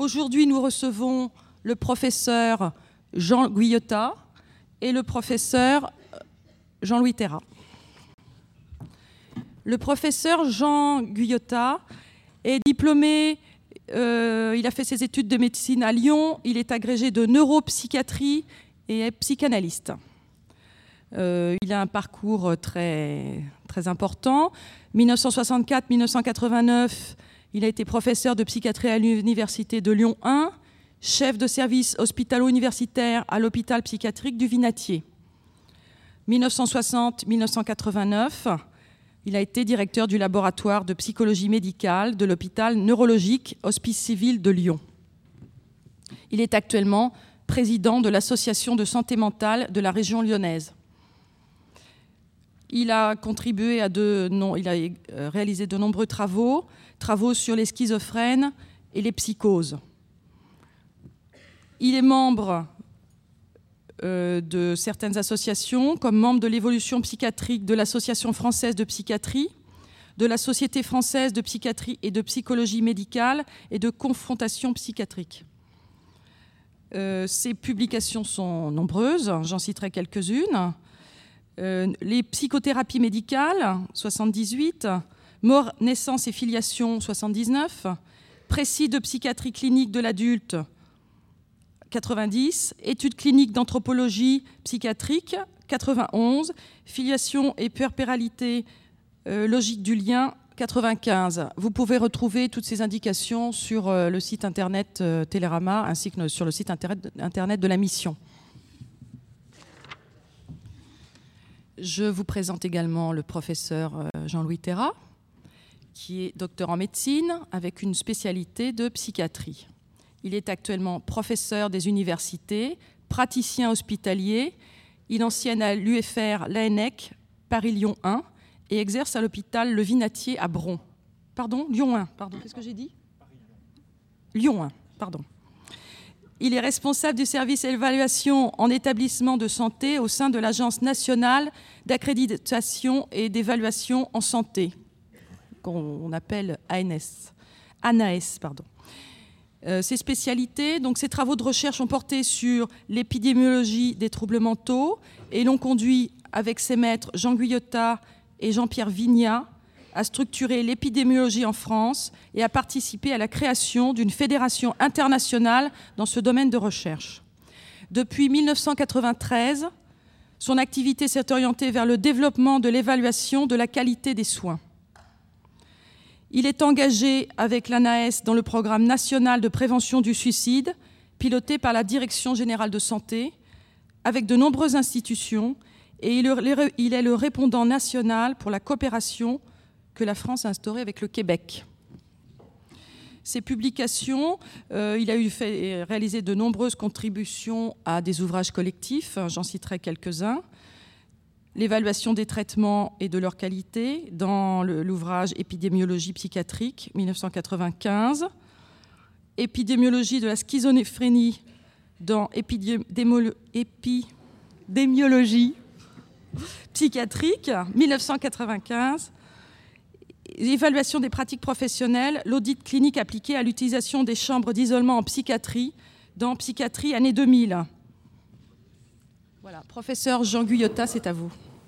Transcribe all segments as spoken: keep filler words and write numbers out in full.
Aujourd'hui, nous recevons le professeur Jean Guyotat et le professeur Jean-Louis Terra. Le professeur Jean Guyotat est diplômé, euh, il a fait ses études de médecine à Lyon, il est agrégé de neuropsychiatrie et est psychanalyste. Euh, il a un parcours très, très important. mille neuf cent soixante-quatre à mille neuf cent quatre-vingt-neuf, il a été professeur de psychiatrie à l'université de Lyon un, chef de service hospitalo-universitaire à l'hôpital psychiatrique du Vinatier. mille neuf cent soixante à mille neuf cent quatre-vingt-neuf, il a été directeur du laboratoire de psychologie médicale de l'hôpital neurologique Hospice Civil de Lyon. Il est actuellement président de l'association de santé mentale de la région lyonnaise. Il a contribué à de, non, il a réalisé de nombreux travaux, travaux sur les schizophrènes et les psychoses. Il est membre euh, de certaines associations, comme membre de l'évolution psychiatrique de l'Association française de psychiatrie, de la Société française de psychiatrie et de psychologie médicale et de confrontation psychiatrique. Euh, ses publications sont nombreuses, j'en citerai quelques-unes. Euh, les psychothérapies médicales, soixante-dix-huit, mort, naissance et filiation, soixante-dix-neuf, précis de psychiatrie clinique de l'adulte, quatre-vingt-dix, études cliniques d'anthropologie psychiatrique, quatre-vingt-onze, filiation et puerpéralité euh, logique du lien, quatre-vingt-quinze. Vous pouvez retrouver toutes ces indications sur euh, le site internet euh, Télérama ainsi que sur le site internet, internet de la mission. Je vous présente également le professeur Jean-Louis Terra, qui est docteur en médecine avec une spécialité de psychiatrie. Il est actuellement professeur des universités, praticien hospitalier. Il enseigne à l'U F R, l'A N E C, Paris-Lyon un et exerce à l'hôpital Le Vinatier à Bron. Pardon, Lyon un, pardon, qu'est-ce que j'ai dit ? Lyon un, pardon. Il est responsable du service évaluation en établissement de santé au sein de l'Agence nationale d'accréditation et d'évaluation en santé, qu'on appelle A N S, A N A S. Pardon. Euh, ses spécialités, donc ses travaux de recherche ont porté sur l'épidémiologie des troubles mentaux et l'ont conduit avec ses maîtres Jean Guyotat et Jean-Pierre Vignat à structurer l'épidémiologie en France et à participer à la création d'une fédération internationale dans ce domaine de recherche. Depuis mille neuf cent quatre-vingt-treize, son activité s'est orientée vers le développement de l'évaluation de la qualité des soins. Il est engagé avec l'A N A S dans le programme national de prévention du suicide, piloté par la Direction générale de santé, avec de nombreuses institutions, et il est le répondant national pour la coopération que la France a instauré avec le Québec. Ses publications, euh, il a eu fait, réalisé de nombreuses contributions à des ouvrages collectifs, j'en citerai quelques-uns. L'évaluation des traitements et de leur qualité dans le, l'ouvrage Épidémiologie psychiatrique, mille neuf cent quatre-vingt-quinze. Épidémiologie de la schizophrénie dans Épidémiologie psychiatrique, mille neuf cent quatre-vingt-quinze. L'évaluation des pratiques professionnelles, l'audit clinique appliqué à l'utilisation des chambres d'isolement en psychiatrie dans Psychiatrie année deux mille. Voilà, professeur Jean Guyotat, c'est à vous.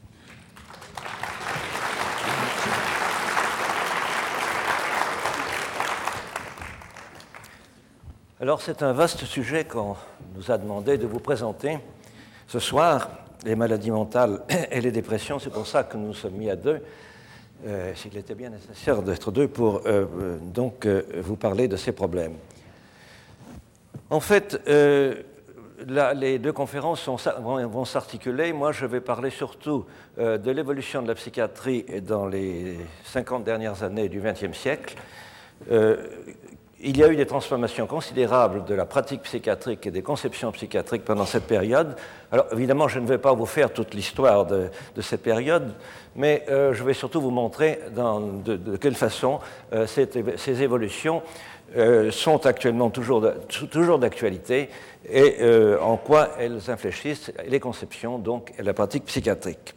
Alors, c'est un vaste sujet qu'on nous a demandé de vous présenter ce soir, les maladies mentales et les dépressions. C'est pour ça que nous nous sommes mis à deux. Euh, s'il était bien nécessaire d'être deux pour euh, euh, donc euh, vous parler de ces problèmes. En fait, euh, là, les deux conférences sont, vont, vont s'articuler. Moi, je vais parler surtout euh, de l'évolution de la psychiatrie dans les cinquante dernières années du vingtième siècle. Euh, il y a eu des transformations considérables de la pratique psychiatrique et des conceptions psychiatriques pendant cette période. Alors, évidemment, je ne vais pas vous faire toute l'histoire de, de cette période, mais euh, je vais surtout vous montrer dans, de, de quelle façon euh, cette, ces évolutions euh, sont actuellement toujours, de, toujours d'actualité et euh, en quoi elles infléchissent les conceptions donc, et la pratique psychiatrique.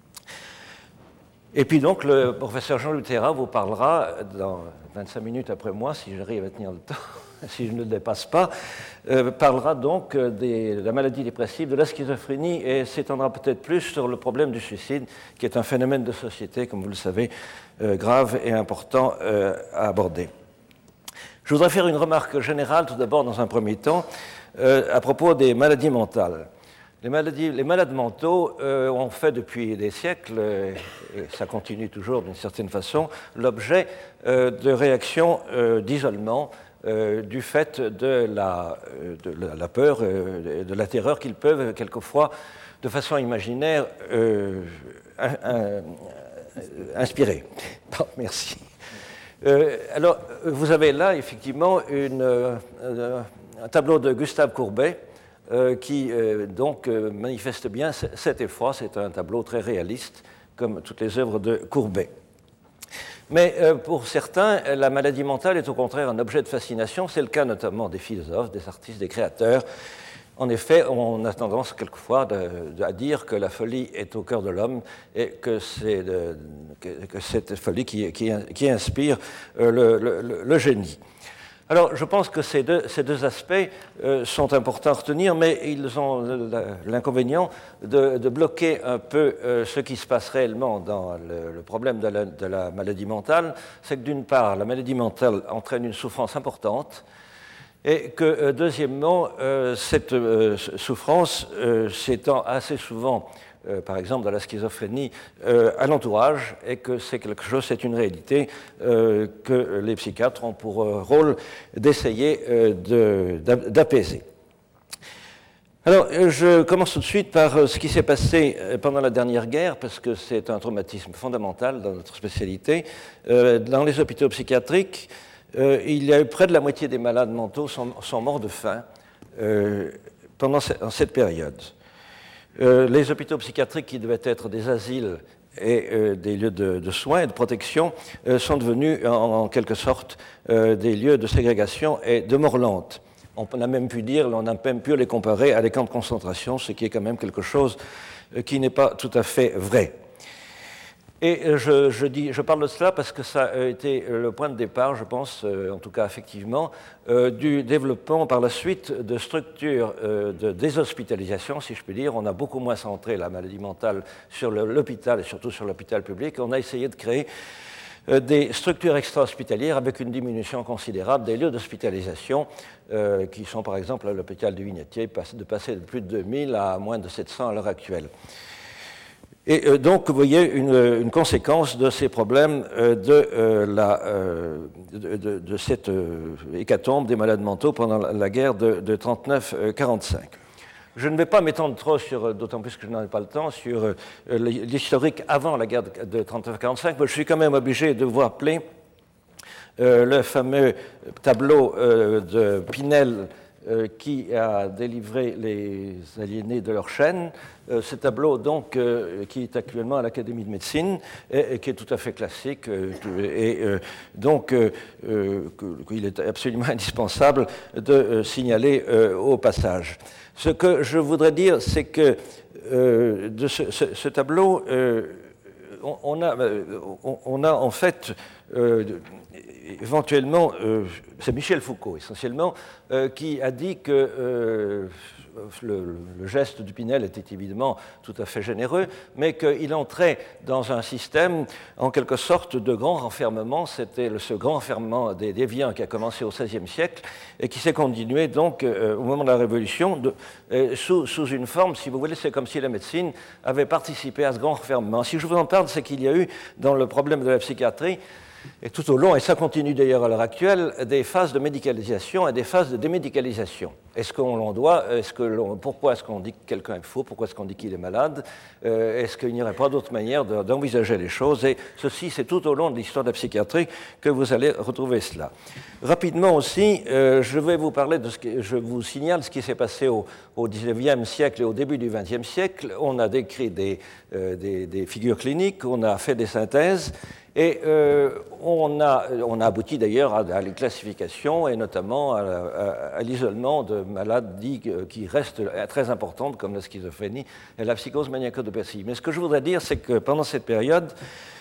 Et puis donc, le professeur Jean-Louis Terra vous parlera dans vingt-cinq minutes après moi, si j'arrive à tenir le temps, si je ne le dépasse pas, euh, parlera donc des, de la maladie dépressive, de la schizophrénie, et s'étendra peut-être plus sur le problème du suicide, qui est un phénomène de société, comme vous le savez, euh, grave et important euh, à aborder. Je voudrais faire une remarque générale, tout d'abord, dans un premier temps, euh, à propos des maladies mentales. Les, maladies, les malades mentaux euh, ont fait depuis des siècles, euh, et ça continue toujours d'une certaine façon, l'objet euh, de réactions euh, d'isolement euh, du fait de la, de la peur, euh, de la terreur qu'ils peuvent quelquefois, de façon imaginaire, euh, un, un, inspirer. Bon, merci. Euh, alors, vous avez là, effectivement, une, euh, un tableau de Gustave Courbet, Euh, qui euh, donc euh, manifeste bien cet effroi. C'est un tableau très réaliste, comme toutes les œuvres de Courbet. Mais euh, pour certains, la maladie mentale est au contraire un objet de fascination. C'est le cas notamment des philosophes, des artistes, des créateurs. En effet, on a tendance quelquefois de, de, à dire que la folie est au cœur de l'homme et que c'est de, que, que cette folie qui, qui, qui inspire euh, le, le, le génie. Alors, je pense que ces deux, ces deux aspects euh, sont importants à retenir, mais ils ont l'inconvénient de, de bloquer un peu euh, ce qui se passe réellement dans le, le problème de la, de la maladie mentale. C'est que d'une part, la maladie mentale entraîne une souffrance importante, et que euh, deuxièmement, euh, cette euh, souffrance euh, s'étend assez souvent, Euh, par exemple dans la schizophrénie, euh, à l'entourage, et que c'est quelque chose, c'est une réalité euh, que les psychiatres ont pour euh, rôle d'essayer euh, de, d'apaiser. Alors, je commence tout de suite par ce qui s'est passé pendant la dernière guerre, parce que c'est un traumatisme fondamental dans notre spécialité. Euh, dans les hôpitaux psychiatriques, euh, il y a eu près de la moitié des malades mentaux sont, sont morts de faim euh, pendant cette période. Euh, les hôpitaux psychiatriques, qui devaient être des asiles et euh, des lieux de, de soins et de protection, euh, sont devenus en, en quelque sorte euh, des lieux de ségrégation et de mort lente. On a même pu dire, on a même pu les comparer à des camps de concentration, ce qui est quand même quelque chose euh, qui n'est pas tout à fait vrai. Et je, je, dis, je parle de cela parce que ça a été le point de départ, je pense, euh, en tout cas effectivement, euh, du développement par la suite de structures euh, de déshospitalisation, si je puis dire. On a beaucoup moins centré la maladie mentale sur l'hôpital et surtout sur l'hôpital public. On a essayé de créer euh, des structures extra-hospitalières avec une diminution considérable des lieux d'hospitalisation euh, qui sont par exemple à l'hôpital du Vignetier, de passer de plus de deux mille à moins de sept cents à l'heure actuelle. Et euh, donc, vous voyez une, une conséquence de ces problèmes euh, de, euh, la, euh, de, de, de cette euh, hécatombe des malades mentaux pendant la, la guerre de, de trente-neuf quarante-cinq. Je ne vais pas m'étendre trop sur, d'autant plus que je n'en ai pas le temps, sur euh, l'historique avant la guerre de trente-neuf quarante-cinq, mais je suis quand même obligé de vous rappeler euh, le fameux tableau euh, de Pinel euh, qui a délivré les aliénés de leur chaîne. Euh, ce tableau, donc, euh, qui est actuellement à l'Académie de médecine et, et qui est tout à fait classique, euh, et euh, donc euh, euh, qu'il est absolument indispensable de euh, signaler euh, au passage. Ce que je voudrais dire, c'est que euh, de ce, ce, ce tableau, euh, on, on, a, on, on a en fait euh, éventuellement, euh, c'est Michel Foucault essentiellement, euh, qui a dit que euh, le, le geste du Pinel était évidemment tout à fait généreux, mais qu'il entrait dans un système en quelque sorte de grand renfermement. C'était ce grand renfermement des déviants qui a commencé au seizième siècle et qui s'est continué donc euh, au moment de la Révolution de, euh, sous, sous une forme, si vous voulez, c'est comme si la médecine avait participé à ce grand renfermement. Si je vous en parle, c'est qu'il y a eu dans le problème de la psychiatrie, et tout au long, et ça continue d'ailleurs à l'heure actuelle, des phases de médicalisation et des phases de démédicalisation. Est-ce qu'on l'en doit est-ce que l'on, Pourquoi est-ce qu'on dit que quelqu'un est faux? Pourquoi est-ce qu'on dit qu'il est malade? euh, Est-ce qu'il n'y aurait pas d'autre manière de, d'envisager les choses? Et ceci, c'est tout au long de l'histoire de la psychiatrie que vous allez retrouver cela. Rapidement aussi, euh, je vais vous parler de ce que je vous signale ce qui s'est passé au, au dix-neuvième siècle et au début du vingtième siècle. On a décrit des, euh, des, des figures cliniques, on a fait des synthèses. Et euh, on, a, on a abouti d'ailleurs à, à les classifications et notamment à, à, à l'isolement de maladies qui restent très importantes comme la schizophrénie et la psychose maniaco-dépressive. Mais ce que je voudrais dire, c'est que pendant cette période,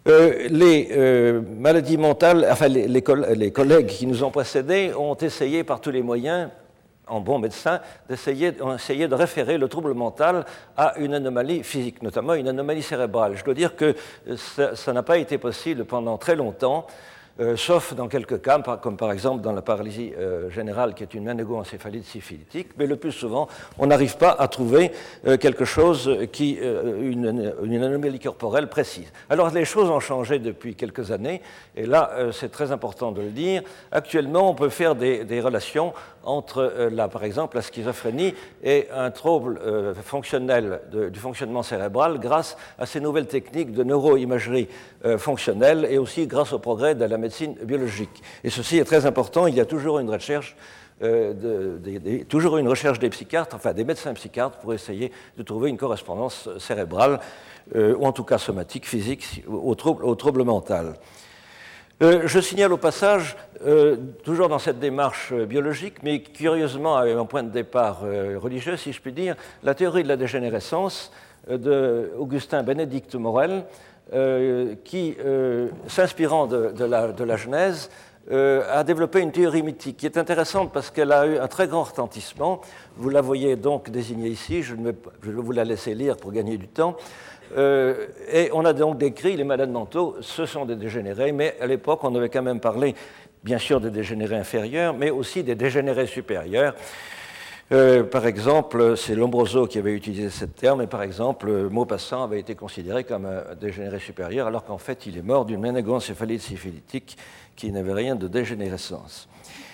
Euh, les euh, maladies mentales, enfin les, les, coll les collègues qui nous ont précédés ont essayé par tous les moyens, en bon médecin, d'essayer de référer le trouble mental à une anomalie physique, notamment une anomalie cérébrale. Je dois dire que ça n'a pas été possible pendant très longtemps, euh, sauf dans quelques cas, comme par exemple dans la paralysie euh, générale, qui est une méningoencéphalite syphilitique, mais le plus souvent, on n'arrive pas à trouver euh, quelque chose qui, euh, une, une anomalie corporelle précise. Alors les choses ont changé depuis quelques années, et là, euh, c'est très important de le dire. Actuellement, on peut faire des, des relations entre, euh, là, par exemple, la schizophrénie et un trouble euh, fonctionnel de, du fonctionnement cérébral grâce à ces nouvelles techniques de neuroimagerie euh, fonctionnelle et aussi grâce au progrès de la médecine biologique. Et ceci est très important. Il y a toujours une recherche, euh, de, de, de, toujours une recherche des psychiatres, enfin des médecins psychiatres, pour essayer de trouver une correspondance cérébrale euh, ou en tout cas somatique, physique, au trouble, au trouble mental. Euh, je signale au passage, euh, toujours dans cette démarche euh, biologique, mais curieusement avec un point de départ euh, religieux, si je puis dire, la théorie de la dégénérescence euh, d'Augustin Bénédicte Morel, euh, qui, euh, s'inspirant de, de, la, de la Genèse, euh, a développé une théorie mythique qui est intéressante parce qu'elle a eu un très grand retentissement. Vous la voyez donc désignée ici, je, ne vais, je vais vous la laisser lire pour gagner du temps. Euh, et on a donc décrit les malades mentaux, ce sont des dégénérés, mais à l'époque, on avait quand même parlé, bien sûr, des dégénérés inférieurs, mais aussi des dégénérés supérieurs. Euh, par exemple, c'est Lombroso qui avait utilisé ce terme, et par exemple, Maupassant avait été considéré comme un dégénéré supérieur, alors qu'en fait, il est mort d'une méningoencéphalite syphilitique qui n'avait rien de dégénérescence.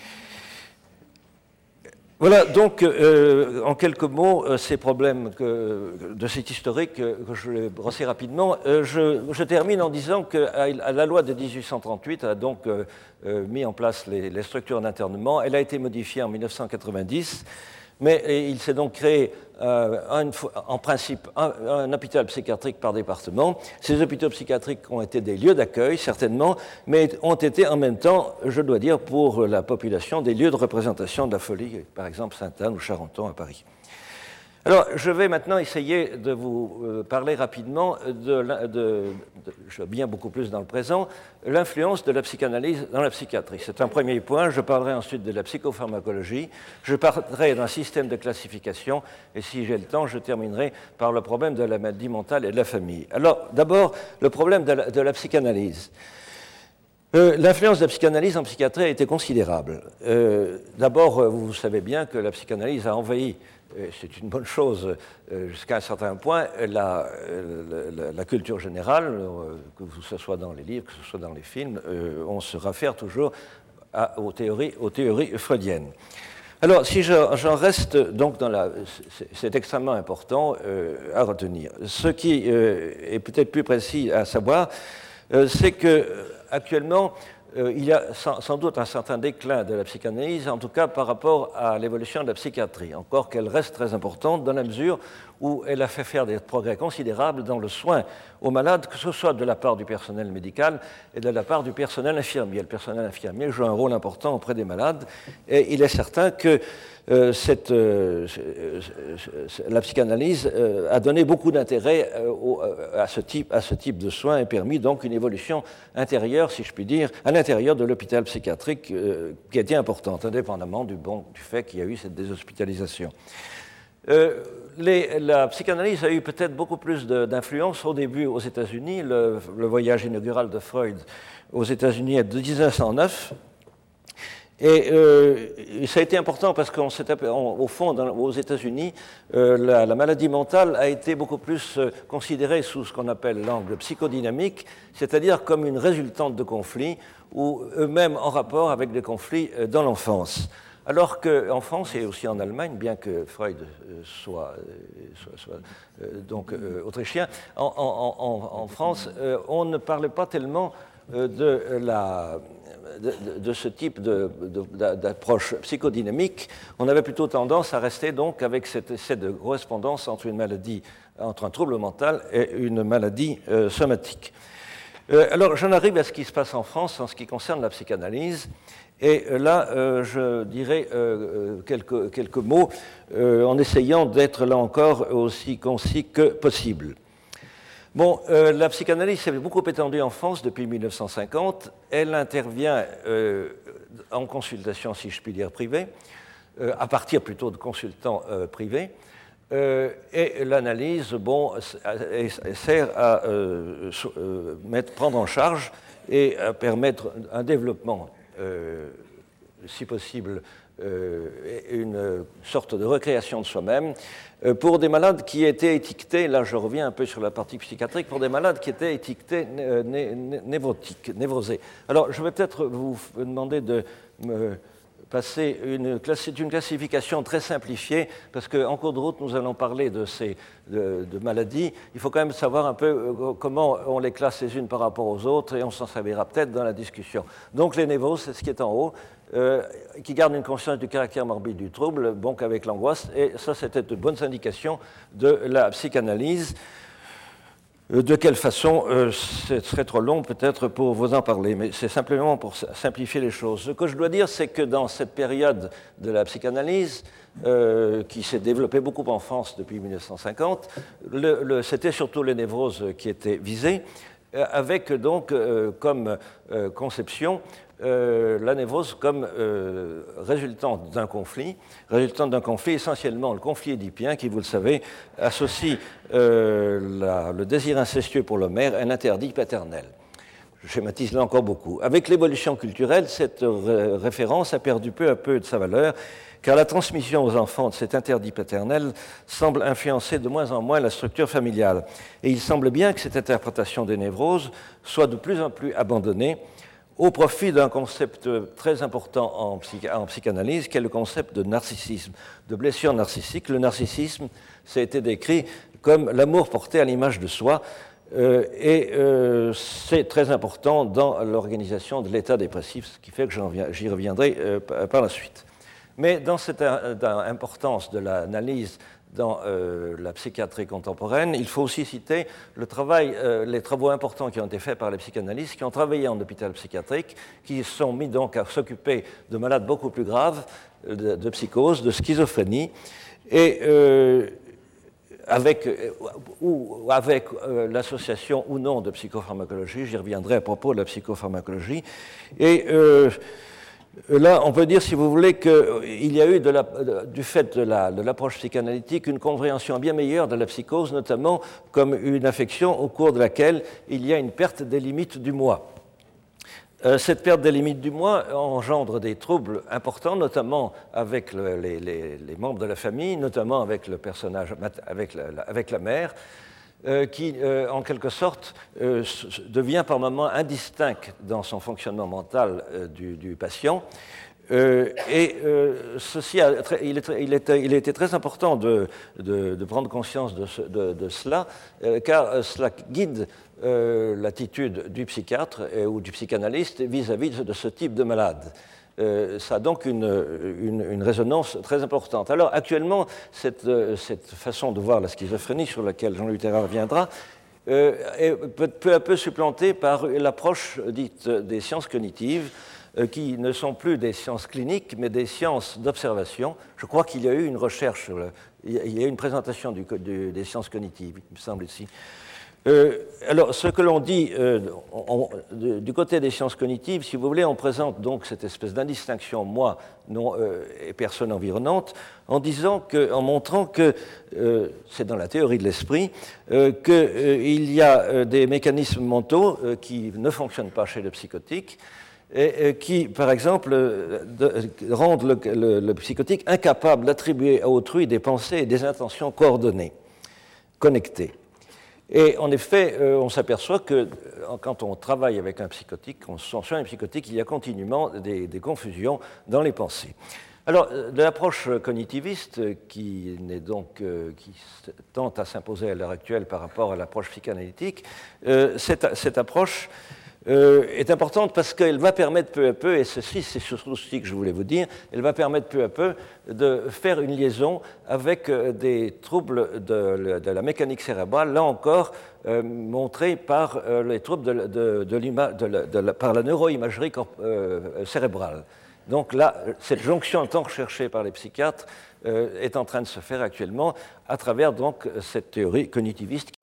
Voilà donc, euh, en quelques mots, euh, ces problèmes que, de cet historique euh, que je vais brosser rapidement. Euh, je, je termine en disant que à, à la loi de dix-huit cent trente-huit a donc euh, euh, mis en place les, les structures d'internement. Elle a été modifiée en mille neuf cent quatre-vingt-dix, mais il s'est donc créé euh, un, en principe un, un hôpital psychiatrique par département. Ces hôpitaux psychiatriques ont été des lieux d'accueil, certainement, mais ont été en même temps, je dois dire, pour la population, des lieux de représentation de la folie, par exemple Sainte-Anne ou Charenton à Paris. Alors, je vais maintenant essayer de vous parler rapidement de, de, de je viens beaucoup plus dans le présent, l'influence de la psychanalyse dans la psychiatrie. C'est un premier point. Je parlerai ensuite de la psychopharmacologie. Je parlerai d'un système de classification. Et si j'ai le temps, je terminerai par le problème de la maladie mentale et de la famille. Alors, d'abord, le problème de la, de la psychanalyse. Euh, L'influence de la psychanalyse en psychiatrie a été considérable. Euh, D'abord, vous savez bien que la psychanalyse a envahi, c'est une bonne chose jusqu'à un certain point, la, la, la culture générale, que ce soit dans les livres, que ce soit dans les films, on se réfère toujours à, aux, théories, aux théories freudiennes. Alors, si j'en reste donc dans la... C'est extrêmement important euh, à retenir. Ce qui euh, est peut-être plus précis à savoir, euh, c'est qu'actuellement, Euh, il y a sans, sans doute un certain déclin de la psychanalyse, en tout cas par rapport à l'évolution de la psychiatrie, encore qu'elle reste très importante dans la mesure où elle a fait faire des progrès considérables dans le soin aux malades, que ce soit de la part du personnel médical et de la part du personnel infirmier. Le personnel infirmier joue un rôle important auprès des malades, et il est certain que euh, cette, euh, la psychanalyse euh, a donné beaucoup d'intérêt euh, à, ce type, à ce type de soins et permis donc une évolution intérieure, si je puis dire, à l'intérieur de l'hôpital psychiatrique euh, qui était importante, indépendamment du, bon, du fait qu'il y a eu cette déshospitalisation. Euh, les, la psychanalyse a eu peut-être beaucoup plus d'influence au début aux États-Unis. Le, le voyage inaugural de Freud aux États-Unis est de mille neuf cent neuf. Et euh, ça a été important parce qu'au fond, dans, aux États-Unis, euh, la, la maladie mentale a été beaucoup plus euh, considérée sous ce qu'on appelle l'angle psychodynamique, c'est-à-dire comme une résultante de conflits ou eux-mêmes en rapport avec des conflits euh, dans l'enfance. Alors qu'en France et aussi en Allemagne, bien que Freud soit, soit, soit euh, donc euh, autrichien, en, en, en, en France, euh, on ne parlait pas tellement euh, de, la, de, de ce type d'approche psychodynamique. On avait plutôt tendance à rester donc avec cet essai de correspondance entre une maladie, entre un trouble mental et une maladie euh, somatique. Euh, alors j'en arrive à ce qui se passe en France en ce qui concerne la psychanalyse. Et là, euh, je dirais euh, quelques, quelques mots euh, en essayant d'être là encore aussi concis que possible. Bon, euh, la psychanalyse s'est beaucoup étendue en France depuis mille neuf cent cinquante. Elle intervient euh, en consultation, si je puis dire, privée, euh, à partir plutôt de consultants euh, privés. Euh, et l'analyse, bon, sert à euh, euh, mettre, prendre en charge et à permettre un développement, euh, si possible, euh, une sorte de recréation de soi-même euh, pour des malades qui étaient étiquetés, là je reviens un peu sur la partie psychiatrique, pour des malades qui étaient étiquetés né, né, névrotiques, névrosés. Alors je vais peut-être vous demander de me passer une, c'est une classification très simplifiée, parce qu'en cours de route, nous allons parler de ces de, de maladies. Il faut quand même savoir un peu comment on les classe les unes par rapport aux autres, et on s'en servira peut-être dans la discussion. Donc les névroses, c'est ce qui est en haut, euh, qui gardent une conscience du caractère morbide du trouble, donc avec l'angoisse, et ça, c'était de bonnes indications de la psychanalyse. De quelle façon, euh, ce serait trop long peut-être pour vous en parler, mais c'est simplement pour simplifier les choses. Ce que je dois dire, c'est que dans cette période de la psychanalyse, euh, qui s'est développée beaucoup en France depuis mille neuf cent cinquante, le, le, c'était surtout les névroses qui étaient visées, euh, avec donc euh, comme euh, conception Euh, la névrose comme euh, résultante d'un conflit, résultante d'un conflit essentiellement le conflit édipien qui, vous le savez, associe euh, la, le désir incestueux pour le mère à un interdit paternel. Je schématise là encore beaucoup. Avec l'évolution culturelle, cette ré- référence a perdu peu à peu de sa valeur, car la transmission aux enfants de cet interdit paternel semble influencer de moins en moins la structure familiale. Et il semble bien que cette interprétation des névroses soit de plus en plus abandonnée au profit d'un concept très important en, psych- en psychanalyse, qui est le concept de narcissisme, de blessure narcissique. Le narcissisme, ça a été décrit comme l'amour porté à l'image de soi, euh, et euh, c'est très important dans l'organisation de l'état dépressif, ce qui fait que j'y reviendrai euh, par la suite. Mais dans cette euh, dans importance de l'analyse dans euh, la psychiatrie contemporaine, il faut aussi citer le travail, euh, les travaux importants qui ont été faits par les psychanalystes qui ont travaillé en hôpital psychiatrique, qui se sont mis donc à s'occuper de malades beaucoup plus graves, de, de psychose, de schizophrénie, et euh, avec, ou avec euh, l'association ou non de psychopharmacologie, j'y reviendrai à propos de la psychopharmacologie, et euh, là, on peut dire, si vous voulez, qu'il y a eu, de la, du fait de, la, de l'approche psychanalytique, une compréhension bien meilleure de la psychose, notamment comme une affection au cours de laquelle il y a une perte des limites du moi. Euh, cette perte des limites du moi engendre des troubles importants, notamment avec le, les, les, les membres de la famille, notamment avec le personnage, avec la, avec la mère, Euh, qui, euh, en quelque sorte, euh, devient par moments indistinct dans son fonctionnement mental euh, du, du patient. Euh, et euh, ceci a, il, est, il, est, il était très important de, de, de prendre conscience de, ce, de, de cela, euh, car cela guide euh, l'attitude du psychiatre euh, ou du psychanalyste vis-à-vis de ce type de malade. Euh, ça a donc une, une, une résonance très importante. Alors actuellement, cette, cette façon de voir la schizophrénie, sur laquelle Jean-Louis Terrard reviendra, euh, est peu à peu supplantée par l'approche dite des sciences cognitives, euh, qui ne sont plus des sciences cliniques, mais des sciences d'observation. Je crois qu'il y a eu une recherche, sur le, il y a eu une présentation du, du, des sciences cognitives, il me semble ici. Euh, alors, ce que l'on dit euh, on, de, du côté des sciences cognitives, si vous voulez, on présente donc cette espèce d'indistinction moi non, euh, et personne environnante, en disant que, en montrant que euh, c'est dans la théorie de l'esprit euh, qu'il euh, y a euh, des mécanismes mentaux euh, qui ne fonctionnent pas chez le psychotique et, et qui, par exemple, euh, de, rendent le, le, le psychotique incapable d'attribuer à autrui des pensées et des intentions coordonnées, connectées. Et en effet, euh, on s'aperçoit que euh, quand on travaille avec un psychotique, quand on se sent sur un psychotique, il y a continuellement des, des confusions dans les pensées. Alors, de l'approche cognitiviste, qui, n'est donc, euh, qui tente à s'imposer à l'heure actuelle par rapport à l'approche psychanalytique, euh, cette, cette approche euh, est importante parce qu'elle va permettre peu à peu, et ceci c'est surtout ce que je voulais vous dire, elle va permettre peu à peu de faire une liaison avec des troubles de, de la mécanique cérébrale, là encore euh, montrés par euh, les troubles de, de, de l'ima, de la, de la, par la neuroimagerie euh, cérébrale. Donc là, cette jonction tant recherchée par les psychiatres euh, est en train de se faire actuellement à travers donc cette théorie cognitiviste qui, vous le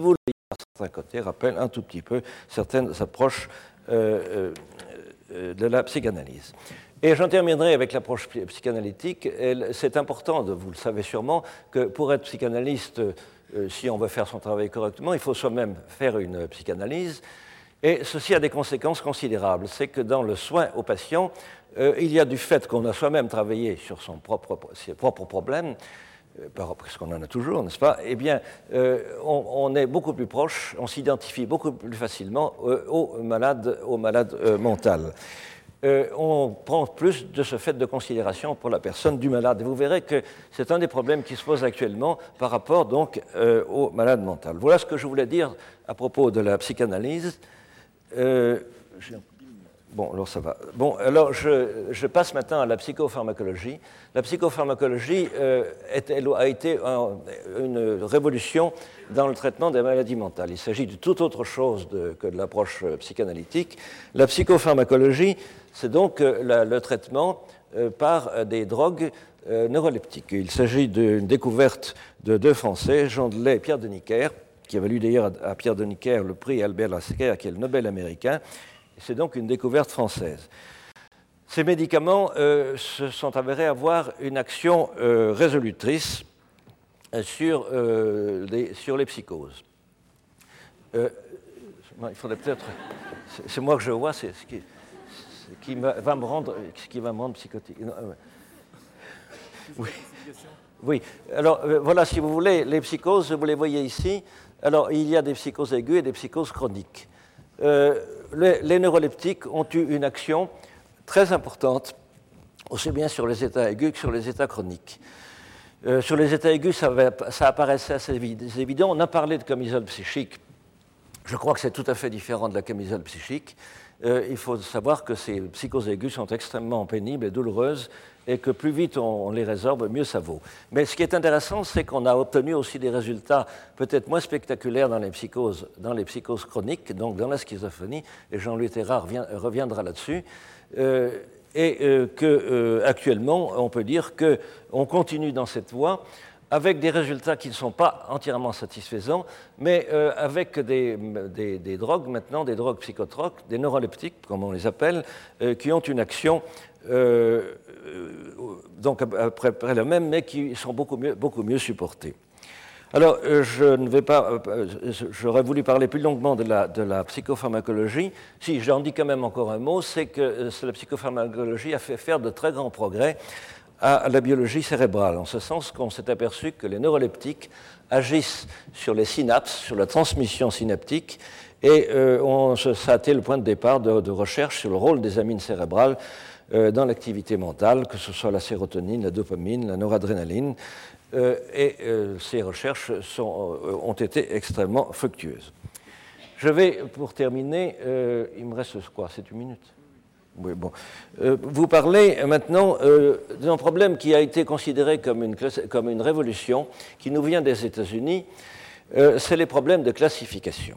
certains côtés, rappelle un tout petit peu certaines approches euh, euh, de la psychanalyse. Et j'en terminerai avec l'approche psychanalytique. C'est important, vous le savez sûrement, que pour être psychanalyste, euh, si on veut faire son travail correctement, il faut soi-même faire une psychanalyse. Et ceci a des conséquences considérables. C'est que dans le soin au patient, euh, il y a du fait qu'on a soi-même travaillé sur son propre, ses propres problèmes, euh, parce qu'on en a toujours, n'est-ce pas? Eh bien, euh, on, on est beaucoup plus proche, on s'identifie beaucoup plus facilement euh, aux malades, aux malades euh, mentales. Euh, on prend plus de ce fait de considération pour la personne du malade. Et vous verrez que c'est un des problèmes qui se pose actuellement par rapport donc euh, au malade mental. Voilà ce que je voulais dire à propos de la psychanalyse. Euh, bon, alors ça va. Bon, alors je, je passe maintenant à la psychopharmacologie. La psychopharmacologie euh, est, a été un, une révolution dans le traitement des maladies mentales. Il s'agit de toute autre chose de, que de l'approche psychanalytique. La psychopharmacologie, c'est donc euh, la, le traitement euh, par euh, des drogues euh, neuroleptiques. Il s'agit d'une découverte de deux Français, Jean Delay et Pierre Deniker, qui a valu d'ailleurs à Pierre Deniker le prix Albert Lasker, qui est le Nobel américain. C'est donc une découverte française. Ces médicaments euh, se sont avérés avoir une action euh, résolutrice sur, euh, les, sur les psychoses. Euh, il faudrait peut-être... C'est moi que je vois, c'est ce qui, ce qui va me rendre, ce qui va me rendre psychotique. Non, euh, oui. Oui. Alors, euh, voilà, si vous voulez, les psychoses, vous les voyez ici. Alors, il y a des psychoses aiguës et des psychoses chroniques. Euh, les, les neuroleptiques ont eu une action très importante, aussi bien sur les états aigus que sur les états chroniques. Euh, sur les états aigus, ça, va, ça apparaissait assez évident. On a parlé de camisole psychique. Je crois que c'est tout à fait différent de la camisole psychique. Euh, il faut savoir que ces psychoses aiguës sont extrêmement pénibles et douloureuses et que plus vite on, on les résorbe, mieux ça vaut. Mais ce qui est intéressant, c'est qu'on a obtenu aussi des résultats peut-être moins spectaculaires dans les psychoses, dans les psychoses chroniques, donc dans la schizophrénie, et Jean-Louis Terrard revient, reviendra là-dessus. Euh, et euh, qu'actuellement, euh, on peut dire qu'on continue dans cette voie avec des résultats qui ne sont pas entièrement satisfaisants, mais euh, avec des, des, des drogues maintenant, des drogues psychotropes, des neuroleptiques, comme on les appelle, euh, qui ont une action euh, donc après, après la même, mais qui sont beaucoup mieux, beaucoup mieux supportées. Alors, euh, je ne vais pas. Euh, J'aurais voulu parler plus longuement de la, de la psychopharmacologie. Si j'en dis quand même encore un mot, c'est que euh, la psychopharmacologie a fait faire de très grands progrès à la biologie cérébrale, en ce sens qu'on s'est aperçu que les neuroleptiques agissent sur les synapses, sur la transmission synaptique, et euh, on, ça a été le point de départ de, de recherche sur le rôle des amines cérébrales euh, dans l'activité mentale, que ce soit la sérotonine, la dopamine, la noradrénaline, euh, et euh, ces recherches sont, euh, ont été extrêmement fructueuses. Je vais, pour terminer, euh, il me reste quoi, sept minutes? Oui, bon. Euh, vous parlez maintenant euh, d'un problème qui a été considéré comme une, comme une révolution, qui nous vient des États-Unis, euh, c'est les problèmes de classification.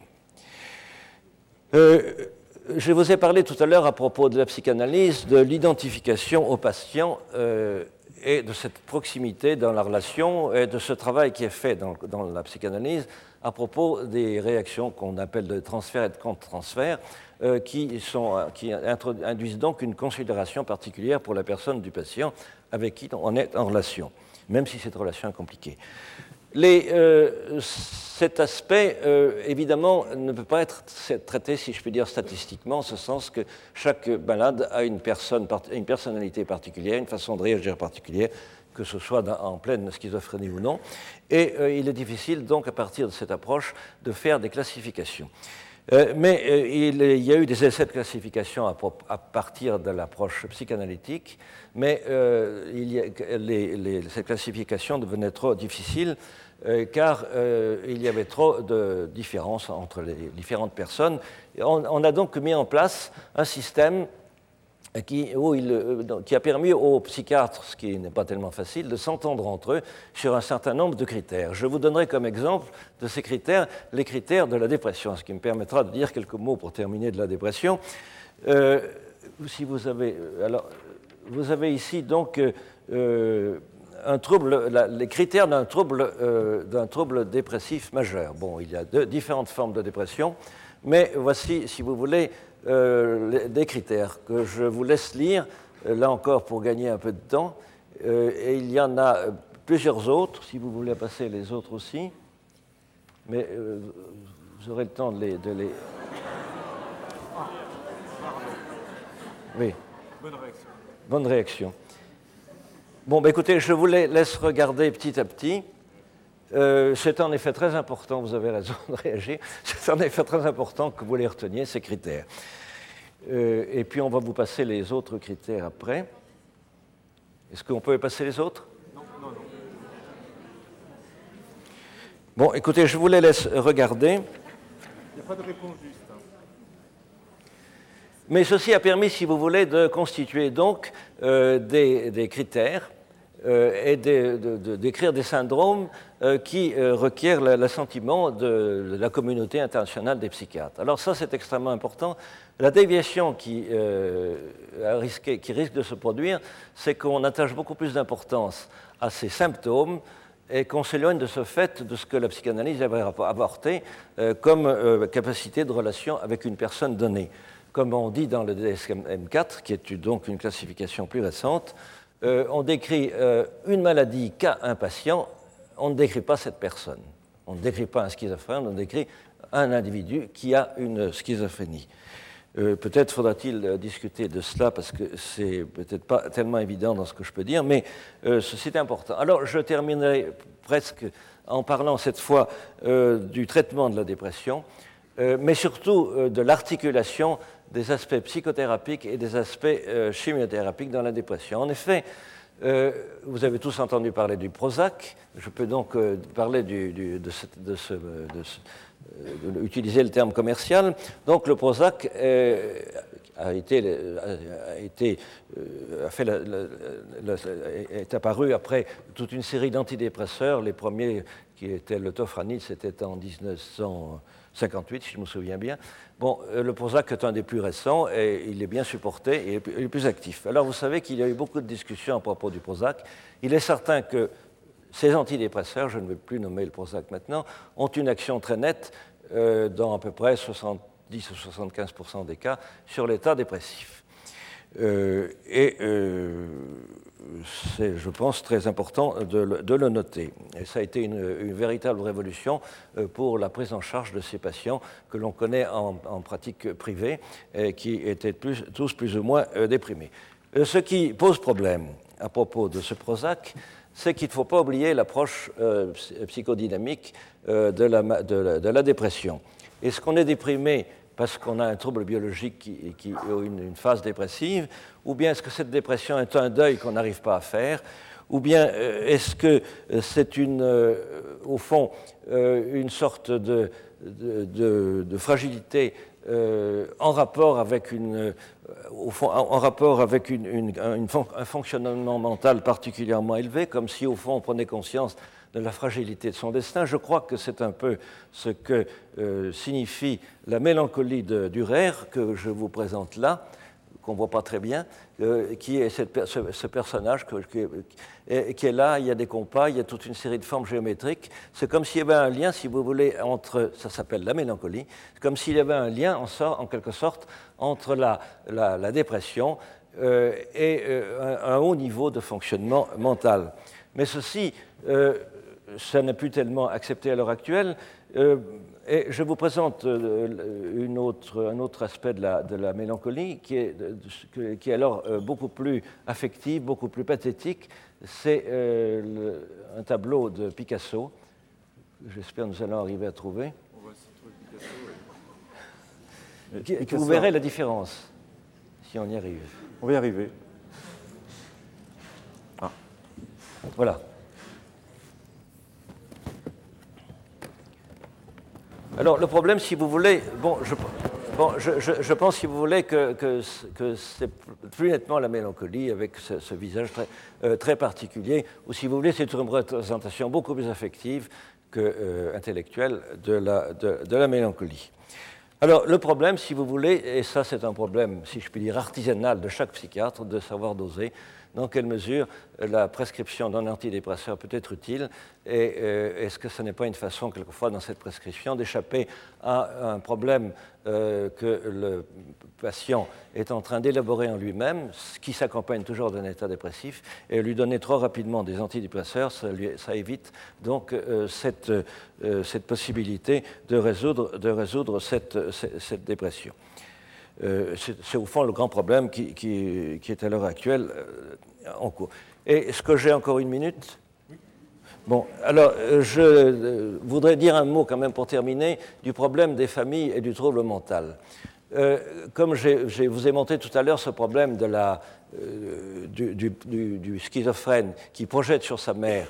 Euh, je vous ai parlé tout à l'heure à propos de la psychanalyse, de l'identification au patient euh, et de cette proximité dans la relation et de ce travail qui est fait dans, dans la psychanalyse à propos des réactions qu'on appelle de transfert et de contre-transfert, euh, qui, sont, qui induisent donc une considération particulière pour la personne du patient avec qui on est en relation, même si cette relation est compliquée. Les, euh, cet aspect, euh, évidemment, ne peut pas être traité, si je puis dire, statistiquement, en ce sens que chaque malade a une, personne, une personnalité particulière, une façon de réagir particulière, que ce soit dans, en pleine schizophrénie ou non. Et euh, il est difficile, donc, à partir de cette approche, de faire des classifications. Euh, mais euh, il, il y a eu des essais de classification à, à partir de l'approche psychanalytique, mais euh, il y a, les, les, ces classifications devenaient trop difficiles euh, car euh, il y avait trop de différences entre les différentes personnes. Et on, on a donc mis en place un système Qui, où il, qui a permis aux psychiatres, ce qui n'est pas tellement facile, de s'entendre entre eux sur un certain nombre de critères. Je vous donnerai comme exemple de ces critères les critères de la dépression, ce qui me permettra de dire quelques mots pour terminer de la dépression. Euh, si vous avez, alors, vous avez ici donc euh, un trouble, la, les critères d'un trouble, euh, d'un trouble dépressif majeur. Bon, il y a deux, différentes formes de dépression, mais voici, si vous voulez, euh, les, des critères que je vous laisse lire, euh, là encore pour gagner un peu de temps. Euh, et il y en a plusieurs autres, si vous voulez passer les autres aussi, mais euh, vous aurez le temps de les... De les... Oui. Bonne réaction. Bonne réaction. Bon, bah, écoutez, je vous les laisse regarder petit à petit. Euh, c'est en effet très important, vous avez raison de réagir, c'est en effet très important que vous les reteniez, ces critères. Euh, et puis on va vous passer les autres critères après. Est-ce qu'on peut passer les autres? Non, non, non. Bon, écoutez, je vous les laisse regarder. Il n'y a pas de réponse juste. Hein. Mais ceci a permis, si vous voulez, de constituer donc euh, des, des critères euh, et de, de, de, d'écrire des syndromes euh, qui euh, requièrent l'assentiment de, de la communauté internationale des psychiatres. Alors ça, c'est extrêmement important. La déviation qui, euh, a risqué, qui risque de se produire, c'est qu'on attache beaucoup plus d'importance à ces symptômes et qu'on s'éloigne de ce fait de ce que la psychanalyse avait apporté euh, comme euh, capacité de relation avec une personne donnée. Comme on dit dans le D S M quatre, qui est donc une classification plus récente, euh, on décrit euh, une maladie qu'a un patient, on ne décrit pas cette personne. On ne décrit pas un schizophrène, on décrit un individu qui a une schizophrénie. Euh, peut-être faudra-t-il discuter de cela, parce que c'est peut-être pas tellement évident dans ce que je peux dire, mais euh, ceci est important. Alors, je terminerai presque en parlant cette fois euh, du traitement de la dépression, euh, mais surtout euh, de l'articulation des aspects psychothérapiques et des aspects euh, chimiothérapiques dans la dépression. En effet, euh, vous avez tous entendu parler du Prozac. Je peux donc euh, parler du, du, de, ce, de, ce, de, ce, euh, de utiliser le terme commercial. Donc le Prozac euh, a été, a été euh, a fait la, la, la, est apparu après toute une série d'antidépresseurs. Les premiers qui étaient le Tofranil, c'était en mille neuf cent cinquante-huit, si je me souviens bien. Bon, le Prozac est un des plus récents et il est bien supporté et il est plus actif. Alors vous savez qu'il y a eu beaucoup de discussions à propos du Prozac. Il est certain que ces antidépresseurs, je ne vais plus nommer le Prozac maintenant, ont une action très nette euh, dans à peu près soixante-dix ou soixante-quinze pour cent des cas sur l'état dépressif. Euh, et euh, c'est, je pense, très important de le, de le noter. Et ça a été une, une véritable révolution pour la prise en charge de ces patients que l'on connaît en, en pratique privée et qui étaient plus, tous plus ou moins euh, déprimés. Euh, ce qui pose problème à propos de ce Prozac, c'est qu'il ne faut pas oublier l'approche euh, psychodynamique euh, de, la, de, la, de la dépression. Est-ce qu'on est déprimé parce qu'on a un trouble biologique qui, qui a une, une phase dépressive, ou bien est-ce que cette dépression est un deuil qu'on n'arrive pas à faire, ou bien euh, est-ce que c'est une, euh, au fond euh, une sorte de, de, de, de fragilité euh, en rapport avec, une, euh, au fond, en, en rapport avec une, une, une, un fonctionnement mental particulièrement élevé, comme si au fond on prenait conscience de la fragilité de son destin. Je crois que c'est un peu ce que euh, signifie la mélancolie de Dürer, que je vous présente là, qu'on ne voit pas très bien, euh, qui est cette, ce, ce personnage que, qui, qui est là, il y a des compas, il y a toute une série de formes géométriques. C'est comme s'il y avait un lien, si vous voulez, entre, ça s'appelle la mélancolie, c'est comme s'il y avait un lien, en, sort, en quelque sorte, entre la, la, la dépression euh, et euh, un, un haut niveau de fonctionnement mental. Mais ceci... Euh, ça n'est plus tellement accepté à l'heure actuelle. Euh, et je vous présente euh, une autre, un autre aspect de la, de la mélancolie qui est, de, qui est alors euh, beaucoup plus affectif, beaucoup plus pathétique. C'est euh, le, un tableau de Picasso. J'espère que nous allons arriver à trouver. On va essayer de trouver Picasso, oui. Qui, Picasso. Vous verrez la différence, si on y arrive. On va y arriver. Ah. Voilà. Alors, le problème, si vous voulez, bon, je, bon, je, je, je pense, si vous voulez, que, que, que c'est plus nettement la mélancolie avec ce, ce visage très, euh, très particulier, ou si vous voulez, c'est une représentation beaucoup plus affective qu'intellectuelle euh, de, la, de, de la mélancolie. Alors, le problème, si vous voulez, et ça c'est un problème, si je puis dire, artisanal de chaque psychiatre, de savoir doser, dans quelle mesure la prescription d'un antidépresseur peut être utile et euh, est-ce que ce n'est pas une façon, quelquefois, dans cette prescription, d'échapper à un problème euh, que le patient est en train d'élaborer en lui-même, qui s'accompagne toujours d'un état dépressif, et lui donner trop rapidement des antidépresseurs, ça, lui, ça évite donc euh, cette, euh, cette possibilité de résoudre, de résoudre cette, cette, cette dépression. Euh, c'est au fond le grand problème qui, qui, qui est à l'heure actuelle euh, en cours. Et est-ce que j'ai encore une minute ? Oui. Bon, alors je euh, voudrais dire un mot quand même pour terminer du problème des familles et du trouble mental. Euh, comme je vous ai montré tout à l'heure ce problème de la, euh, du, du, du, du schizophrène qui projette sur sa mère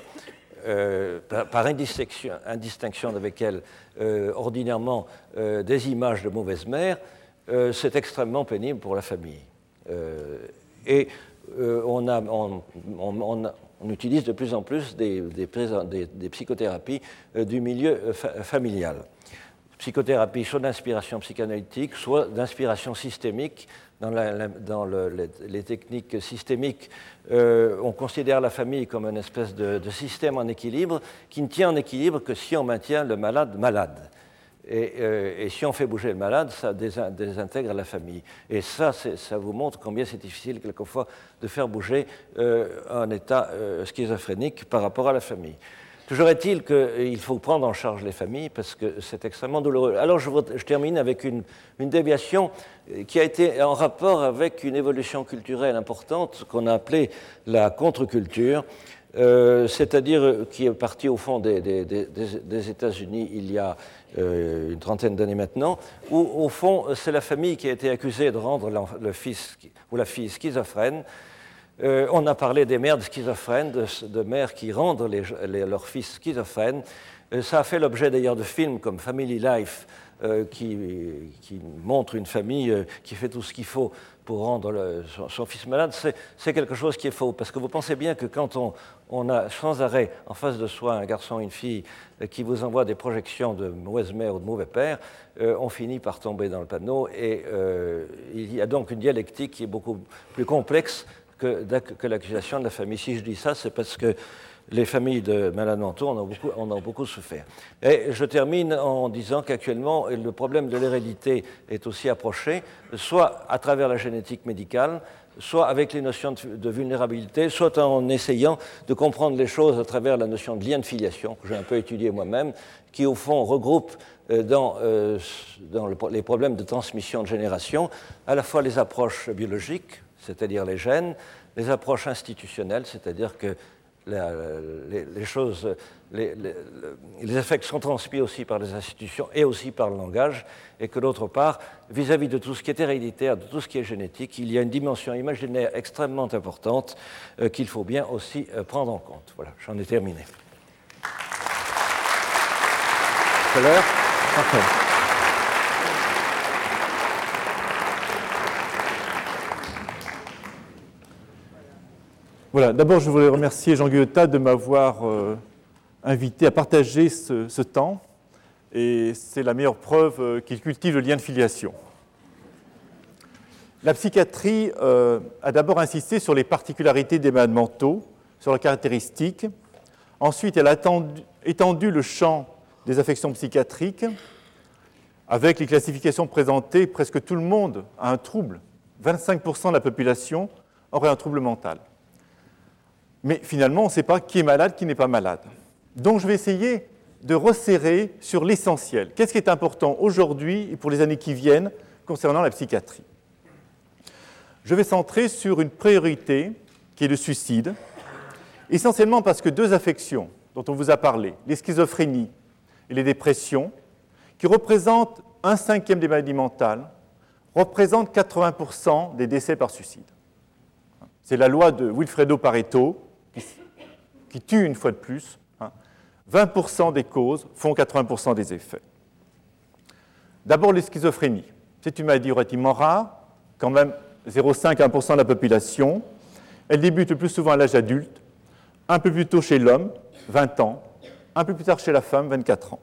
euh, par, par indistinction, indistinction avec elle euh, ordinairement euh, des images de mauvaise mère, Euh, c'est extrêmement pénible pour la famille. Euh, et euh, on, a, on, on, on, a, on utilise de plus en plus des, des, des, des psychothérapies euh, du milieu euh, fa familial. Psychothérapie soit d'inspiration psychanalytique, soit d'inspiration systémique. Dans, la, la, dans le, les, les techniques systémiques, euh, on considère la famille comme une espèce de, de système en équilibre qui ne tient en équilibre que si on maintient le malade malade. Et, euh, et si on fait bouger le malade, ça désintègre la famille. Et ça, ça vous montre combien c'est difficile quelquefois de faire bouger euh, un état euh, schizophrénique par rapport à la famille. Toujours est-il qu'il faut prendre en charge les familles parce que c'est extrêmement douloureux. Alors je, je termine avec une, une déviation qui a été en rapport avec une évolution culturelle importante qu'on a appelée la contre-culture. Euh, c'est-à-dire qui est parti au fond des, des, des, des États-Unis il y a euh, une trentaine d'années maintenant, où au fond c'est la famille qui a été accusée de rendre le fils ou la fille schizophrène. Euh, on a parlé des mères schizophrènes, de, de mères qui rendent les, les, leurs fils schizophrènes. Euh, ça a fait l'objet d'ailleurs de films comme Family Life, euh, qui, qui montre une famille euh, qui fait tout ce qu'il faut pour rendre le, son, son fils malade. C'est quelque chose qui est faux, parce que vous pensez bien que quand on, on a sans arrêt en face de soi un garçon, une fille euh, qui vous envoie des projections de mauvaise mère ou de mauvais père, euh, on finit par tomber dans le panneau, et euh, il y a donc une dialectique qui est beaucoup plus complexe que, que l'accusation de la famille. Si je dis ça, c'est parce que les familles de malades mentaux en ont beaucoup, en ont beaucoup souffert. Et je termine en disant qu'actuellement, le problème de l'hérédité est aussi approché, soit à travers la génétique médicale, soit avec les notions de, de vulnérabilité, soit en essayant de comprendre les choses à travers la notion de lien de filiation, que j'ai un peu étudié moi-même, qui au fond regroupe dans, euh, dans le, les problèmes de transmission de génération à la fois les approches biologiques, c'est-à-dire les gènes, les approches institutionnelles, c'est-à-dire que La, les, les choses, les, les, les affects sont transmis aussi par les institutions et aussi par le langage, et que d'autre part, vis-à-vis de tout ce qui est héréditaire, de tout ce qui est génétique, il y a une dimension imaginaire extrêmement importante euh, qu'il faut bien aussi euh, prendre en compte. Voilà, j'en ai terminé. C'est l'heure ? Parfait. Voilà, d'abord je voudrais remercier Jean Guyotat de m'avoir euh, invité à partager ce, ce temps, et c'est la meilleure preuve euh, qu'il cultive le lien de filiation. La psychiatrie euh, a d'abord insisté sur les particularités des malades mentaux, sur leurs caractéristiques. Ensuite, elle a attendu, étendu le champ des affections psychiatriques. Avec les classifications présentées, presque tout le monde a un trouble. vingt-cinq pour cent de la population aurait un trouble mental. Mais finalement, on ne sait pas qui est malade, qui n'est pas malade. Donc je vais essayer de resserrer sur l'essentiel. Qu'est-ce qui est important aujourd'hui et pour les années qui viennent concernant la psychiatrie? Je vais centrer sur une priorité qui est le suicide, essentiellement parce que deux affections dont on vous a parlé, les schizophrénies et les dépressions, qui représentent un cinquième des maladies mentales, représentent quatre-vingts pour cent des décès par suicide. C'est la loi de Wilfredo Pareto, qui, qui tue une fois de plus. Hein. vingt pour cent des causes font quatre-vingts pour cent des effets. D'abord, les schizophrénies. C'est une maladie relativement rare, quand même zéro virgule cinq à un pour cent de la population. Elle débute le plus souvent à l'âge adulte, un peu plus tôt chez l'homme, vingt ans, un peu plus tard chez la femme, vingt-quatre ans.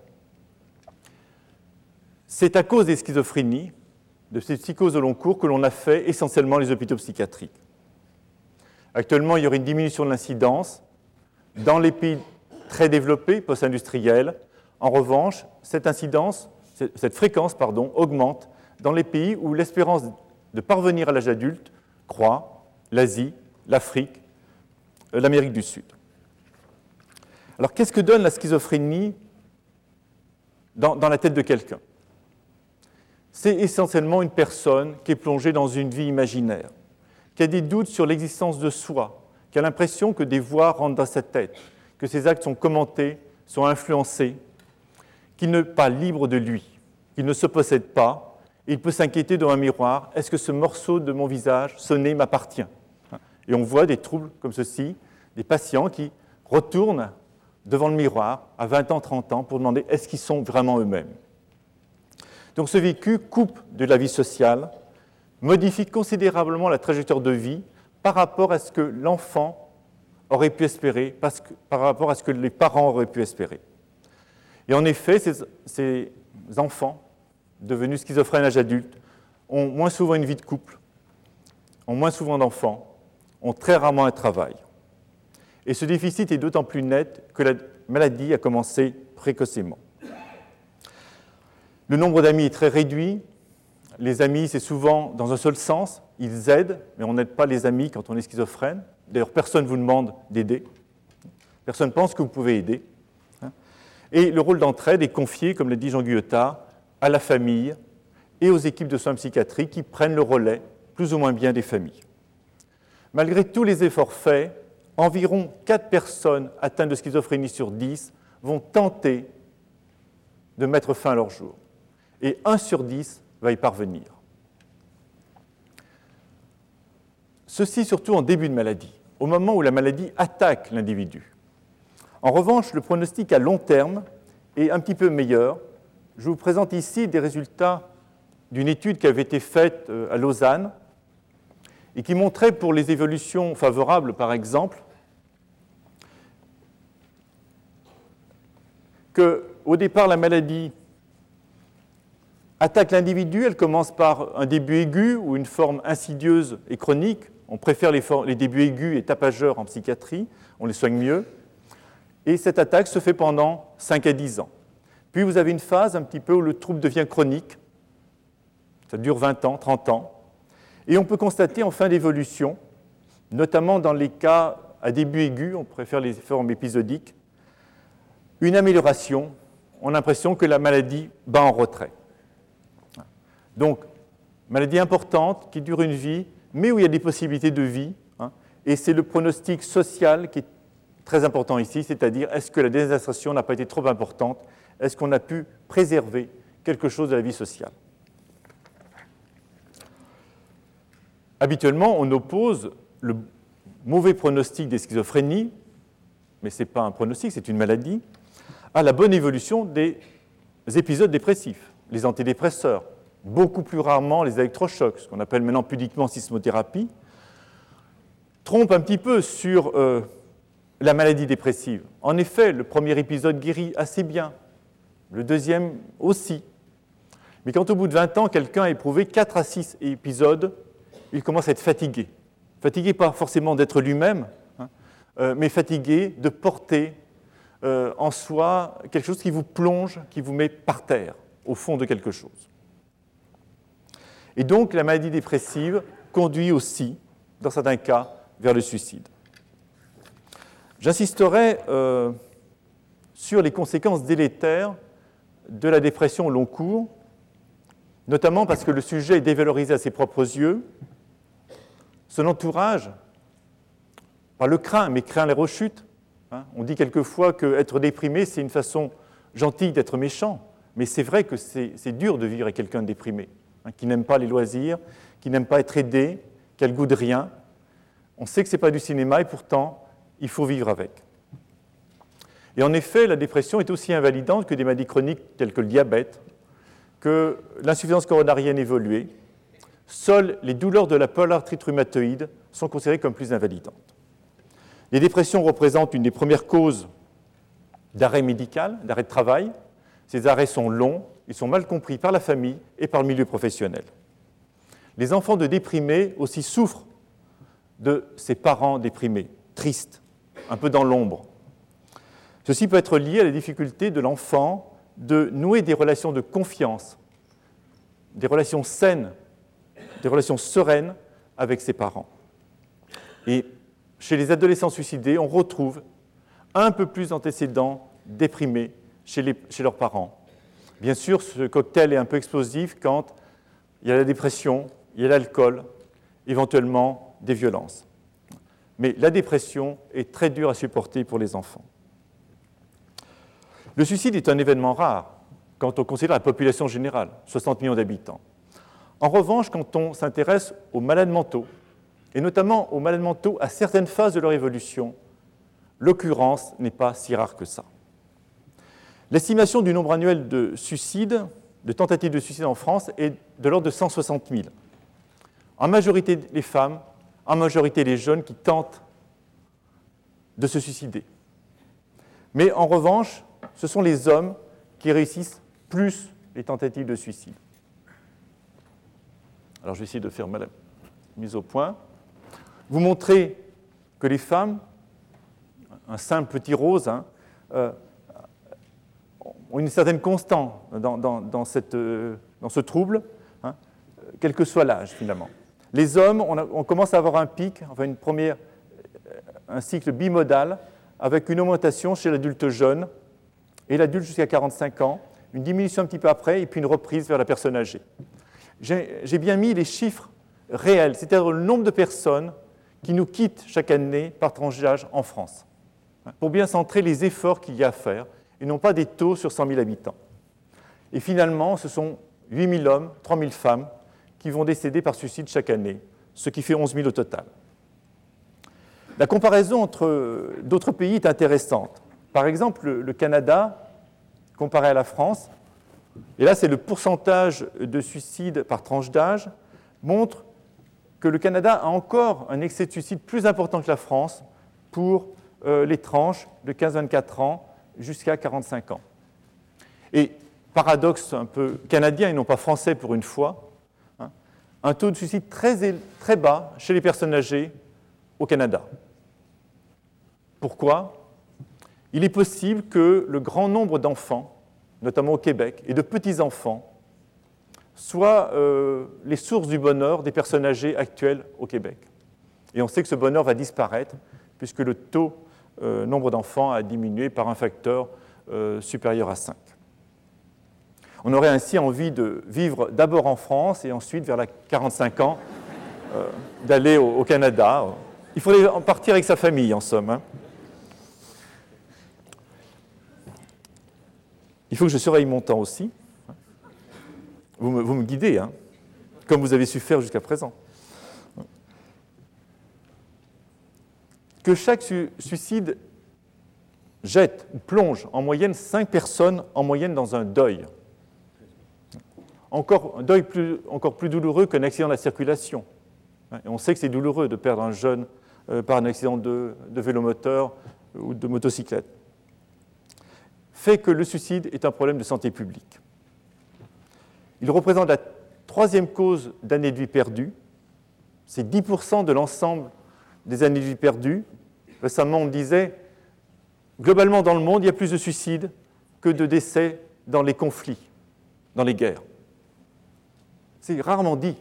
C'est à cause des schizophrénies, de ces psychoses au long cours, que l'on a fait essentiellement les hôpitaux psychiatriques. Actuellement, il y aurait une diminution de l'incidence dans les pays très développés, post-industriels. En revanche, cette incidence, cette fréquence, pardon, augmente dans les pays où l'espérance de parvenir à l'âge adulte croît, l'Asie, l'Afrique, l'Amérique du Sud. Alors, qu'est-ce que donne la schizophrénie dans, dans la tête de quelqu'un? C'est essentiellement une personne qui est plongée dans une vie imaginaire, qui a des doutes sur l'existence de soi, qui a l'impression que des voix rentrent dans sa tête, que ses actes sont commentés, sont influencés, qu'il n'est pas libre de lui, qu'il ne se possède pas, et il peut s'inquiéter devant un miroir, est-ce que ce morceau de mon visage, ce nez, m'appartient? Et on voit des troubles comme ceci, des patients qui retournent devant le miroir à vingt ans, trente ans pour demander est-ce qu'ils sont vraiment eux-mêmes. Donc ce vécu coupe de la vie sociale, modifie considérablement la trajectoire de vie par rapport à ce que l'enfant aurait pu espérer, parce que, par rapport à ce que les parents auraient pu espérer. Et en effet, ces, ces enfants devenus schizophrènes à l'âge adulte ont moins souvent une vie de couple, ont moins souvent d'enfants, ont très rarement un travail. Et ce déficit est d'autant plus net que la maladie a commencé précocement. Le nombre d'amis est très réduit. Les amis, c'est souvent dans un seul sens. Ils aident, mais on n'aide pas les amis quand on est schizophrène. D'ailleurs, personne ne vous demande d'aider. Personne ne pense que vous pouvez aider. Et le rôle d'entraide est confié, comme l'a dit Jean Guyotat, à la famille et aux équipes de soins psychiatriques qui prennent le relais, plus ou moins bien, des familles. Malgré tous les efforts faits, environ quatre personnes atteintes de schizophrénie sur dix vont tenter de mettre fin à leur jour. Et un sur dix va y parvenir. Ceci surtout en début de maladie, au moment où la maladie attaque l'individu. En revanche, le pronostic à long terme est un petit peu meilleur. Je vous présente ici des résultats d'une étude qui avait été faite à Lausanne et qui montrait pour les évolutions favorables, par exemple, qu'au départ, la maladie attaque l'individu, elle commence par un début aigu ou une forme insidieuse et chronique. On préfère les, les débuts aigus et tapageurs en psychiatrie, on les soigne mieux. Et cette attaque se fait pendant cinq à dix ans. Puis vous avez une phase un petit peu où le trouble devient chronique. Ça dure vingt ans, trente ans. Et on peut constater en fin d'évolution, notamment dans les cas à début aigu, on préfère les formes épisodiques, une amélioration. On a l'impression que la maladie bat en retrait. Donc, maladie importante qui dure une vie, mais où il y a des possibilités de vie. Hein, et c'est le pronostic social qui est très important ici, c'est-à-dire est-ce que la désastration n'a pas été trop importante? Est-ce qu'on a pu préserver quelque chose de la vie sociale? Habituellement, on oppose le mauvais pronostic des schizophrénies, mais ce n'est pas un pronostic, c'est une maladie, à la bonne évolution des épisodes dépressifs, les antidépresseurs, beaucoup plus rarement les électrochocs, ce qu'on appelle maintenant pudiquement sismothérapie, trompent un petit peu sur euh, la maladie dépressive. En effet, le premier épisode guérit assez bien, le deuxième aussi. Mais quand au bout de vingt ans, quelqu'un a éprouvé quatre à six épisodes, il commence à être fatigué. Fatigué pas forcément d'être lui-même, hein, euh, mais fatigué de porter euh, en soi quelque chose qui vous plonge, qui vous met par terre, au fond de quelque chose. Et donc, la maladie dépressive conduit aussi, dans certains cas, vers le suicide. J'insisterai euh, sur les conséquences délétères de la dépression au long cours, notamment parce que le sujet est dévalorisé à ses propres yeux. Son entourage, pas le craint, mais craint les rechutes. Hein. On dit quelquefois qu'être déprimé, c'est une façon gentille d'être méchant, mais c'est vrai que c'est, c'est dur de vivre avec quelqu'un de déprimé, hein, qui n'aime pas les loisirs, qui n'aime pas être aidé, qui a le goût de rien. On sait que ce n'est pas du cinéma et pourtant, il faut vivre avec. Et en effet, la dépression est aussi invalidante que des maladies chroniques telles que le diabète, que l'insuffisance coronarienne évoluée. Seules les douleurs de la polyarthrite rhumatoïde sont considérées comme plus invalidantes. Les dépressions représentent une des premières causes d'arrêt médical, d'arrêt de travail. Ces arrêts sont longs, ils sont mal compris par la famille et par le milieu professionnel. Les enfants de déprimés aussi souffrent de ses parents déprimés, tristes, un peu dans l'ombre. Ceci peut être lié à la difficulté de l'enfant de nouer des relations de confiance, des relations saines, des relations sereines avec ses parents. Et chez les adolescents suicidés, on retrouve un peu plus d'antécédents déprimés chez, les, chez leurs parents. Bien sûr, ce cocktail est un peu explosif quand il y a la dépression, il y a l'alcool, éventuellement des violences. Mais la dépression est très dure à supporter pour les enfants. Le suicide est un événement rare quand on considère la population générale, soixante millions d'habitants. En revanche, quand on s'intéresse aux malades mentaux, et notamment aux malades mentaux à certaines phases de leur évolution, l'occurrence n'est pas si rare que ça. L'estimation du nombre annuel de suicides, de tentatives de suicide en France, est de l'ordre de cent soixante mille. En majorité les femmes, en majorité les jeunes qui tentent de se suicider. Mais en revanche, ce sont les hommes qui réussissent plus les tentatives de suicide. Alors je vais essayer de faire ma mise au point. Vous montrez que les femmes, un simple petit rose, hein, euh, ont une certaine constance dans, dans, dans, cette, euh, dans ce trouble, hein, quel que soit l'âge finalement. Les hommes, on, a, on commence à avoir un pic, enfin une première, un cycle bimodal, avec une augmentation chez l'adulte jeune et l'adulte jusqu'à quarante-cinq ans, une diminution un petit peu après, et puis une reprise vers la personne âgée. J'ai, j'ai bien mis les chiffres réels, c'est-à-dire le nombre de personnes qui nous quittent chaque année par tranche d'âge en France, pour bien centrer les efforts qu'il y a à faire, et non pas des taux sur cent mille habitants. Et finalement, ce sont huit mille hommes, trois mille femmes qui vont décéder par suicide chaque année, ce qui fait onze mille au total. La comparaison entre d'autres pays est intéressante. Par exemple, le Canada, comparé à la France, et là c'est le pourcentage de suicides par tranche d'âge, montre que le Canada a encore un excès de suicide plus important que la France pour euh, les tranches de quinze à vingt-quatre ans jusqu'à quarante-cinq ans. Et paradoxe un peu canadien et non pas français pour une fois, hein, un taux de suicide très, très bas chez les personnes âgées au Canada. Pourquoi ? Il est possible que le grand nombre d'enfants, notamment au Québec, et de petits-enfants, soient euh, les sources du bonheur des personnes âgées actuelles au Québec. Et on sait que ce bonheur va disparaître, puisque le taux, euh, nombre d'enfants a diminué par un facteur euh, supérieur à cinq. On aurait ainsi envie de vivre d'abord en France et ensuite, vers la quarante-cinq ans, euh, d'aller au, au Canada. Il faudrait en partir avec sa famille, en somme. Hein. Il faut que je surveille mon temps aussi. Vous me, vous me guidez, hein, comme vous avez su faire jusqu'à présent. Que chaque su- suicide jette ou plonge en moyenne cinq personnes en moyenne dans un deuil. Encore, un deuil plus, encore plus douloureux qu'un accident de la circulation. Et on sait que c'est douloureux de perdre un jeune euh, par un accident de, de vélomoteur ou de motocyclette. Fait que le suicide est un problème de santé publique. Il représente la troisième cause d'années de vie perdues. C'est dix pour cent de l'ensemble des années de vie perdues. Récemment, on disait, globalement dans le monde, il y a plus de suicides que de décès dans les conflits, dans les guerres. C'est rarement dit.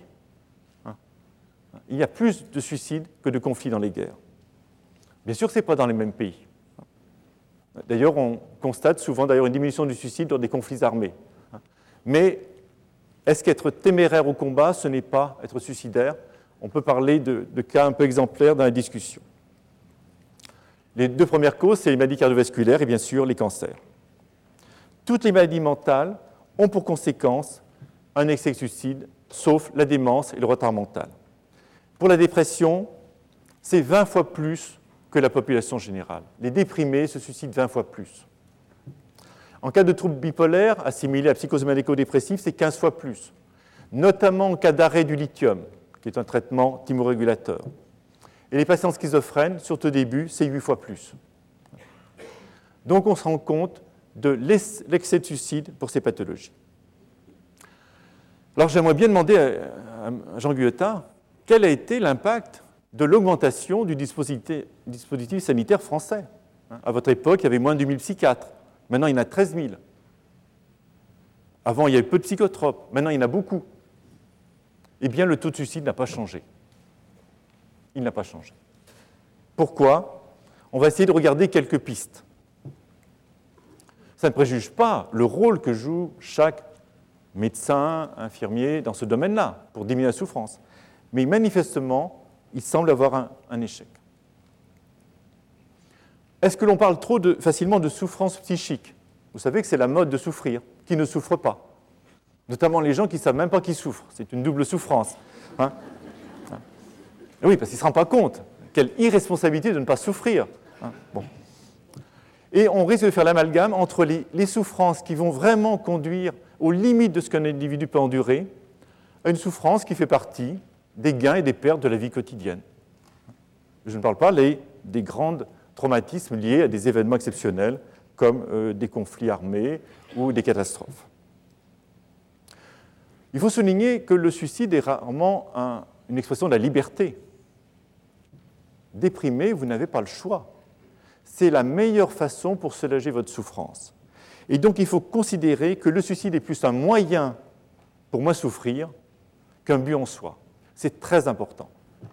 Il y a plus de suicides que de conflits dans les guerres. Bien sûr, ce n'est pas dans les mêmes pays. D'ailleurs, on constate souvent d'ailleurs une diminution du suicide dans des conflits armés. Mais est-ce qu'être téméraire au combat, ce n'est pas être suicidaire ? On peut parler de, de cas un peu exemplaires dans la discussion. Les deux premières causes, c'est les maladies cardiovasculaires et bien sûr les cancers. Toutes les maladies mentales ont pour conséquence un excès de suicide, sauf la démence et le retard mental. Pour la dépression, c'est vingt fois plus que la population générale. Les déprimés se suicident vingt fois plus. En cas de troubles bipolaires, assimilés à psychose maniaco-dépressive, c'est quinze fois plus, notamment en cas d'arrêt du lithium, qui est un traitement thymorégulateur. Et les patients schizophrènes, surtout au début, c'est huit fois plus. Donc on se rend compte de l'excès de suicide pour ces pathologies. Alors j'aimerais bien demander à Jean Guyotat, quel a été l'impact de l'augmentation du dispositif, dispositif sanitaire français. À votre époque, il y avait moins de deux mille psychiatres. Maintenant, il y en a treize mille. Avant, il y avait peu de psychotropes. Maintenant, il y en a beaucoup. Eh bien, le taux de suicide n'a pas changé. Il n'a pas changé. Pourquoi? On va essayer de regarder quelques pistes. Ça ne préjuge pas le rôle que joue chaque médecin, infirmier dans ce domaine-là pour diminuer la souffrance. Mais manifestement, il semble avoir un, un échec. Est-ce que l'on parle trop de, facilement de souffrance psychique? Vous savez que c'est la mode de souffrir. Qui ne souffre pas? Notamment les gens qui ne savent même pas qu'ils souffrent. C'est une double souffrance. Hein? Oui, parce qu'ils ne se rendent pas compte. Quelle irresponsabilité de ne pas souffrir. Hein? Bon. Et on risque de faire l'amalgame entre les, les souffrances qui vont vraiment conduire aux limites de ce qu'un individu peut endurer à une souffrance qui fait partie des gains et des pertes de la vie quotidienne. Je ne parle pas les, des grands traumatismes liés à des événements exceptionnels comme euh, des conflits armés ou des catastrophes. Il faut souligner que le suicide est rarement un, une expression de la liberté. Déprimé, vous n'avez pas le choix. C'est la meilleure façon pour soulager votre souffrance. Et donc, il faut considérer que le suicide est plus un moyen pour moins souffrir qu'un but en soi. C'est très important.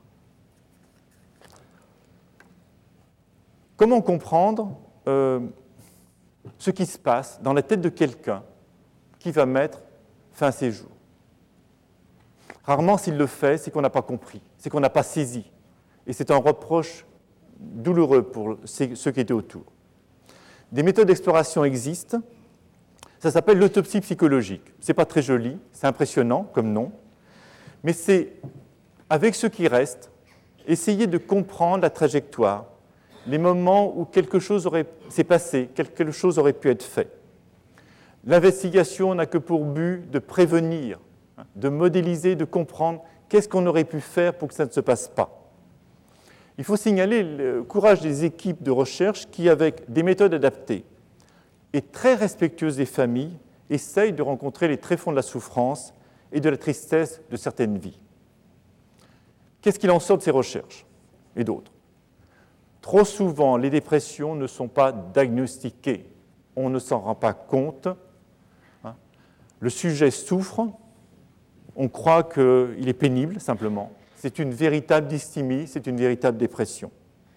Comment comprendre euh, ce qui se passe dans la tête de quelqu'un qui va mettre fin à ses jours? Rarement, s'il le fait, c'est qu'on n'a pas compris, c'est qu'on n'a pas saisi. Et c'est un reproche douloureux pour ceux qui étaient autour. Des méthodes d'exploration existent. Ça s'appelle l'autopsie psychologique. Ce n'est pas très joli, c'est impressionnant comme nom, mais c'est, avec ce qui reste, essayer de comprendre la trajectoire, les moments où quelque chose aurait, s'est passé, quelque chose aurait pu être fait. L'investigation n'a que pour but de prévenir, de modéliser, de comprendre qu'est-ce qu'on aurait pu faire pour que ça ne se passe pas. Il faut signaler le courage des équipes de recherche qui, avec des méthodes adaptées et très respectueuses des familles, essayent de rencontrer les tréfonds de la souffrance et de la tristesse de certaines vies. Qu'est-ce qu'il en sort de ces recherches et d'autres? Trop souvent, les dépressions ne sont pas diagnostiquées. On ne s'en rend pas compte. Le sujet souffre. On croit qu'il est pénible, simplement. C'est une véritable dysthymie, c'est une véritable dépression.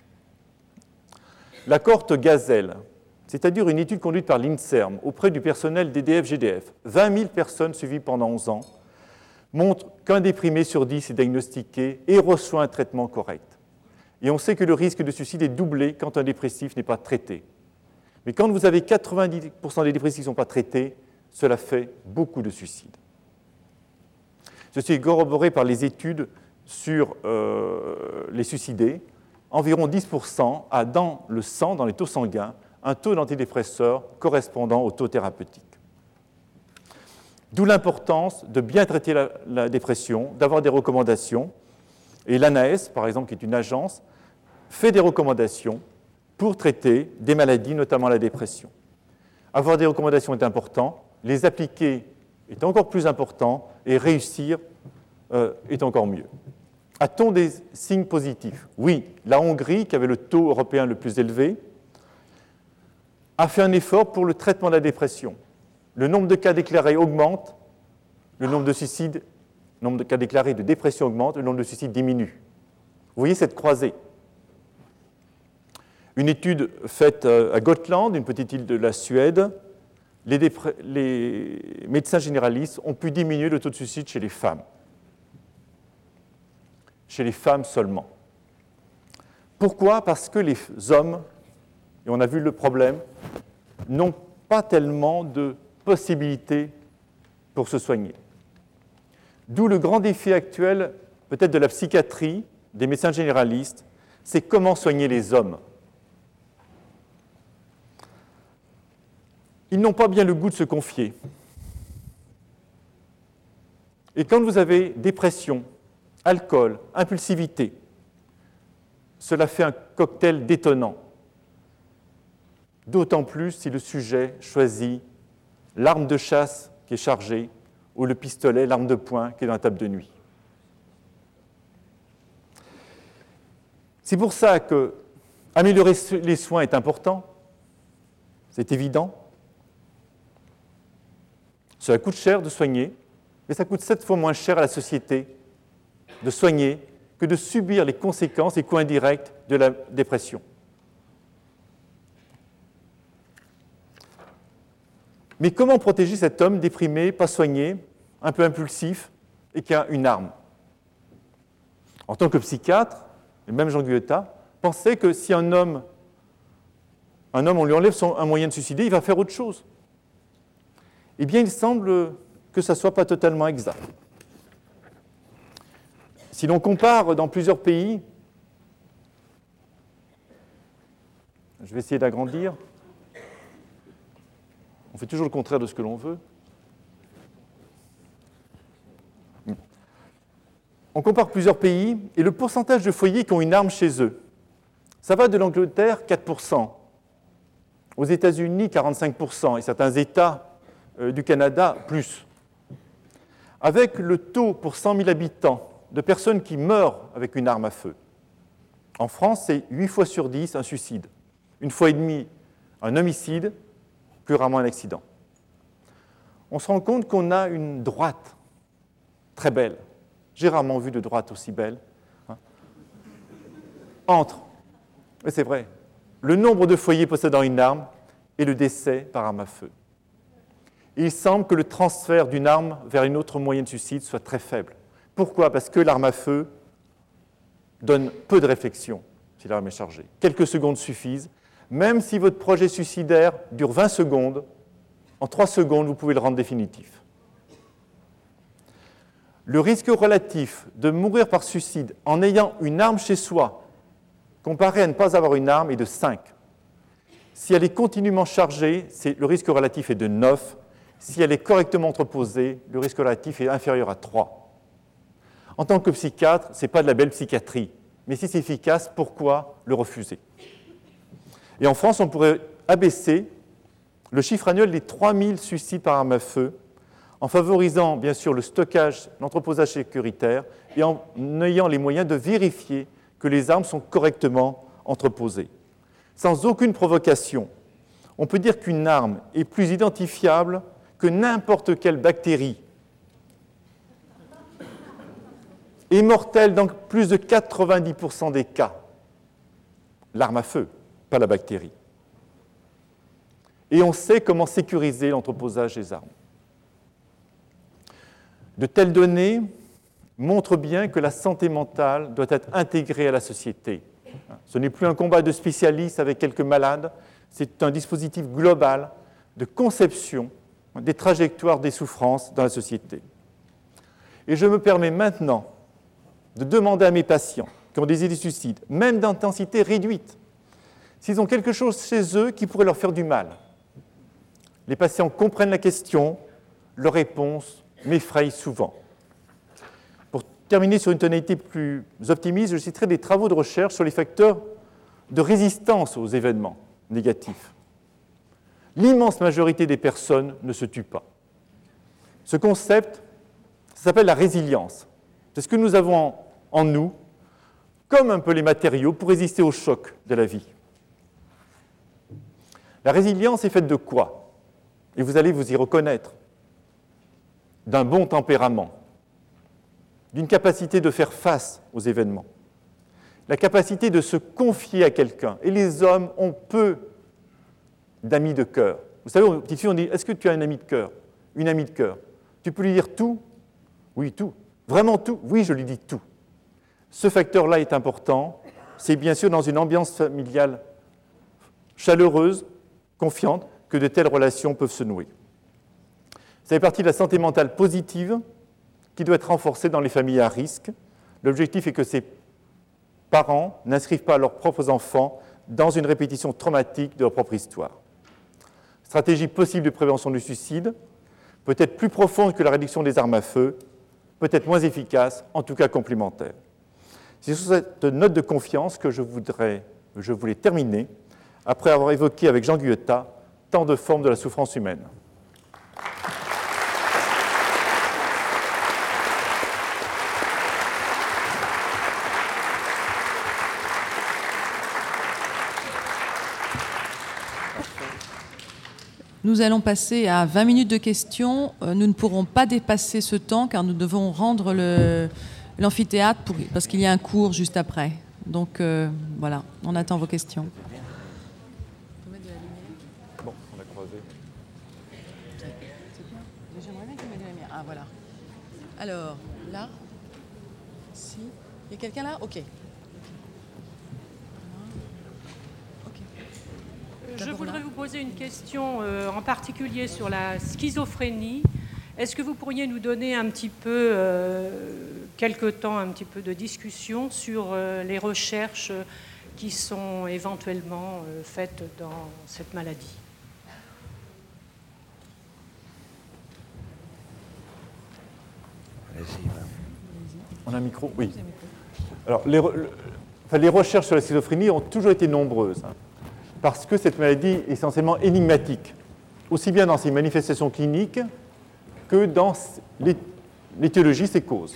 La cohorte Gazelle, c'est-à-dire une étude conduite par l'INSERM auprès du personnel d'E D F G D F, vingt mille personnes suivies pendant onze ans, montre qu'un déprimé sur dix est diagnostiqué et reçoit un traitement correct. Et on sait que le risque de suicide est doublé quand un dépressif n'est pas traité. Mais quand vous avez quatre-vingt-dix pour cent des dépressifs qui ne sont pas traités, cela fait beaucoup de suicides. Ceci est corroboré par les études sur euh, les suicidés. Environ dix pour cent a dans le sang, dans les taux sanguins, un taux d'antidépresseurs correspondant au taux thérapeutique. D'où l'importance de bien traiter la, la dépression, d'avoir des recommandations. Et l'A N A S, par exemple, qui est une agence, fait des recommandations pour traiter des maladies, notamment la dépression. Avoir des recommandations est important, les appliquer est encore plus important, et réussir euh, est encore mieux. A-t-on des signes positifs? Oui, la Hongrie, qui avait le taux européen le plus élevé, a fait un effort pour le traitement de la dépression. Le nombre de cas déclarés augmente, le nombre de suicides, le nombre de cas déclarés de dépression augmente, le nombre de suicides diminue. Vous voyez cette croisée. Une étude faite à Gotland, une petite île de la Suède, les, dépre- les médecins généralistes ont pu diminuer le taux de suicide chez les femmes. Chez les femmes seulement. Pourquoi? Parce que les hommes, et on a vu le problème, n'ont pas tellement de possibilités pour se soigner. D'où le grand défi actuel, peut-être de la psychiatrie, des médecins généralistes, c'est comment soigner les hommes. Ils n'ont pas bien le goût de se confier. Et quand vous avez dépression, alcool, impulsivité, cela fait un cocktail détonnant. D'autant plus si le sujet choisit l'arme de chasse qui est chargée ou le pistolet, l'arme de poing qui est dans la table de nuit. C'est pour ça que améliorer les soins est important, c'est évident. Cela coûte cher de soigner, mais ça coûte sept fois moins cher à la société de soigner que de subir les conséquences et coûts indirects de la dépression. Mais comment protéger cet homme déprimé, pas soigné, un peu impulsif et qui a une arme? En tant que psychiatre, et même Jean Guyotat pensait que si un homme, un homme on lui enlève son, un moyen de suicider, il va faire autre chose. Eh bien, il semble que ça ne soit pas totalement exact. Si l'on compare dans plusieurs pays, je vais essayer d'agrandir, on fait toujours le contraire de ce que l'on veut. On compare plusieurs pays et le pourcentage de foyers qui ont une arme chez eux. Ça va de l'Angleterre, quatre pour cent, aux États-Unis, quarante-cinq pour cent, et certains États euh, du Canada, plus. Avec le taux pour cent mille habitants de personnes qui meurent avec une arme à feu. En France, c'est huit fois sur dix un suicide, une fois et demi un homicide, plus rarement un accident. On se rend compte qu'on a une droite très belle. J'ai rarement vu de droite aussi belle. Hein, entre, mais c'est vrai, le nombre de foyers possédant une arme et le décès par arme à feu. Et il semble que le transfert d'une arme vers une autre moyen de suicide soit très faible. Pourquoi? Parce que l'arme à feu donne peu de réflexion si l'arme est chargée. Quelques secondes suffisent. Même si votre projet suicidaire dure vingt secondes, en trois secondes, vous pouvez le rendre définitif. Le risque relatif de mourir par suicide en ayant une arme chez soi, comparé à ne pas avoir une arme, est de cinq. Si elle est continuellement chargée, le risque relatif est de neuf. Si elle est correctement entreposée, le risque relatif est inférieur à trois. En tant que psychiatre, ce n'est pas de la belle psychiatrie, mais si c'est efficace, pourquoi le refuser? Et en France, on pourrait abaisser le chiffre annuel des trois mille suicides par arme à feu, en favorisant bien sûr le stockage, l'entreposage sécuritaire, et en ayant les moyens de vérifier que les armes sont correctement entreposées. Sans aucune provocation, on peut dire qu'une arme est plus identifiable que n'importe quelle bactérie, est mortelle dans plus de quatre-vingt-dix pour cent des cas. L'arme à feu, pas la bactérie. Et on sait comment sécuriser l'entreposage des armes. De telles données montrent bien que la santé mentale doit être intégrée à la société. Ce n'est plus un combat de spécialistes avec quelques malades, c'est un dispositif global de conception des trajectoires des souffrances dans la société. Et je me permets maintenant de demander à mes patients qui ont des idées de suicide, même d'intensité réduite, s'ils ont quelque chose chez eux qui pourrait leur faire du mal. Les patients comprennent la question, leurs réponses m'effrayent souvent. Pour terminer sur une tonalité plus optimiste, je citerai des travaux de recherche sur les facteurs de résistance aux événements négatifs. L'immense majorité des personnes ne se tuent pas. Ce concept, ça s'appelle la résilience. C'est ce que nous avons en, en nous, comme un peu les matériaux, pour résister au choc de la vie. La résilience est faite de quoi? Et vous allez vous y reconnaître. D'un bon tempérament, d'une capacité de faire face aux événements, la capacité de se confier à quelqu'un. Et les hommes ont peu d'amis de cœur. Vous savez, aux petites filles, on dit « Est-ce que tu as un ami de cœur? Une amie de cœur? Tu peux lui dire tout? Oui, tout. Vraiment tout? Oui, je lui dis tout. » Ce facteur-là est important. C'est bien sûr dans une ambiance familiale chaleureuse, confiante, que de telles relations peuvent se nouer. Ça fait partie de la santé mentale positive qui doit être renforcée dans les familles à risque. L'objectif est que ces parents n'inscrivent pas leurs propres enfants dans une répétition traumatique de leur propre histoire. Stratégie possible de prévention du suicide, peut-être plus profonde que la réduction des armes à feu, peut-être moins efficace, en tout cas complémentaire. C'est sur cette note de confiance que je, voudrais, je voulais terminer, après avoir évoqué avec Jean Guyotat tant de formes de la souffrance humaine. Nous allons passer à vingt minutes de questions. Euh, Nous ne pourrons pas dépasser ce temps car nous devons rendre le- l'amphithéâtre pour- parce qu'il y a un cours juste après. Donc euh, voilà, on attend vos questions. Bon, on a croisé. J'aimerais bien qu'il mette de la lumière. Ah voilà. Alors, là, ici. Il y a quelqu'un là? Ok. Je voudrais vous poser une question euh, en particulier sur la schizophrénie. Est-ce que vous pourriez nous donner un petit peu, euh, quelque temps, un petit peu de discussion sur euh, les recherches qui sont éventuellement euh, faites dans cette maladie? Allez-y, madame. On a un micro? Oui. Alors, les, re- le- enfin, les recherches sur la schizophrénie ont toujours été nombreuses, hein, parce que cette maladie est essentiellement énigmatique, aussi bien dans ses manifestations cliniques que dans l'é- l'étiologie, ses causes.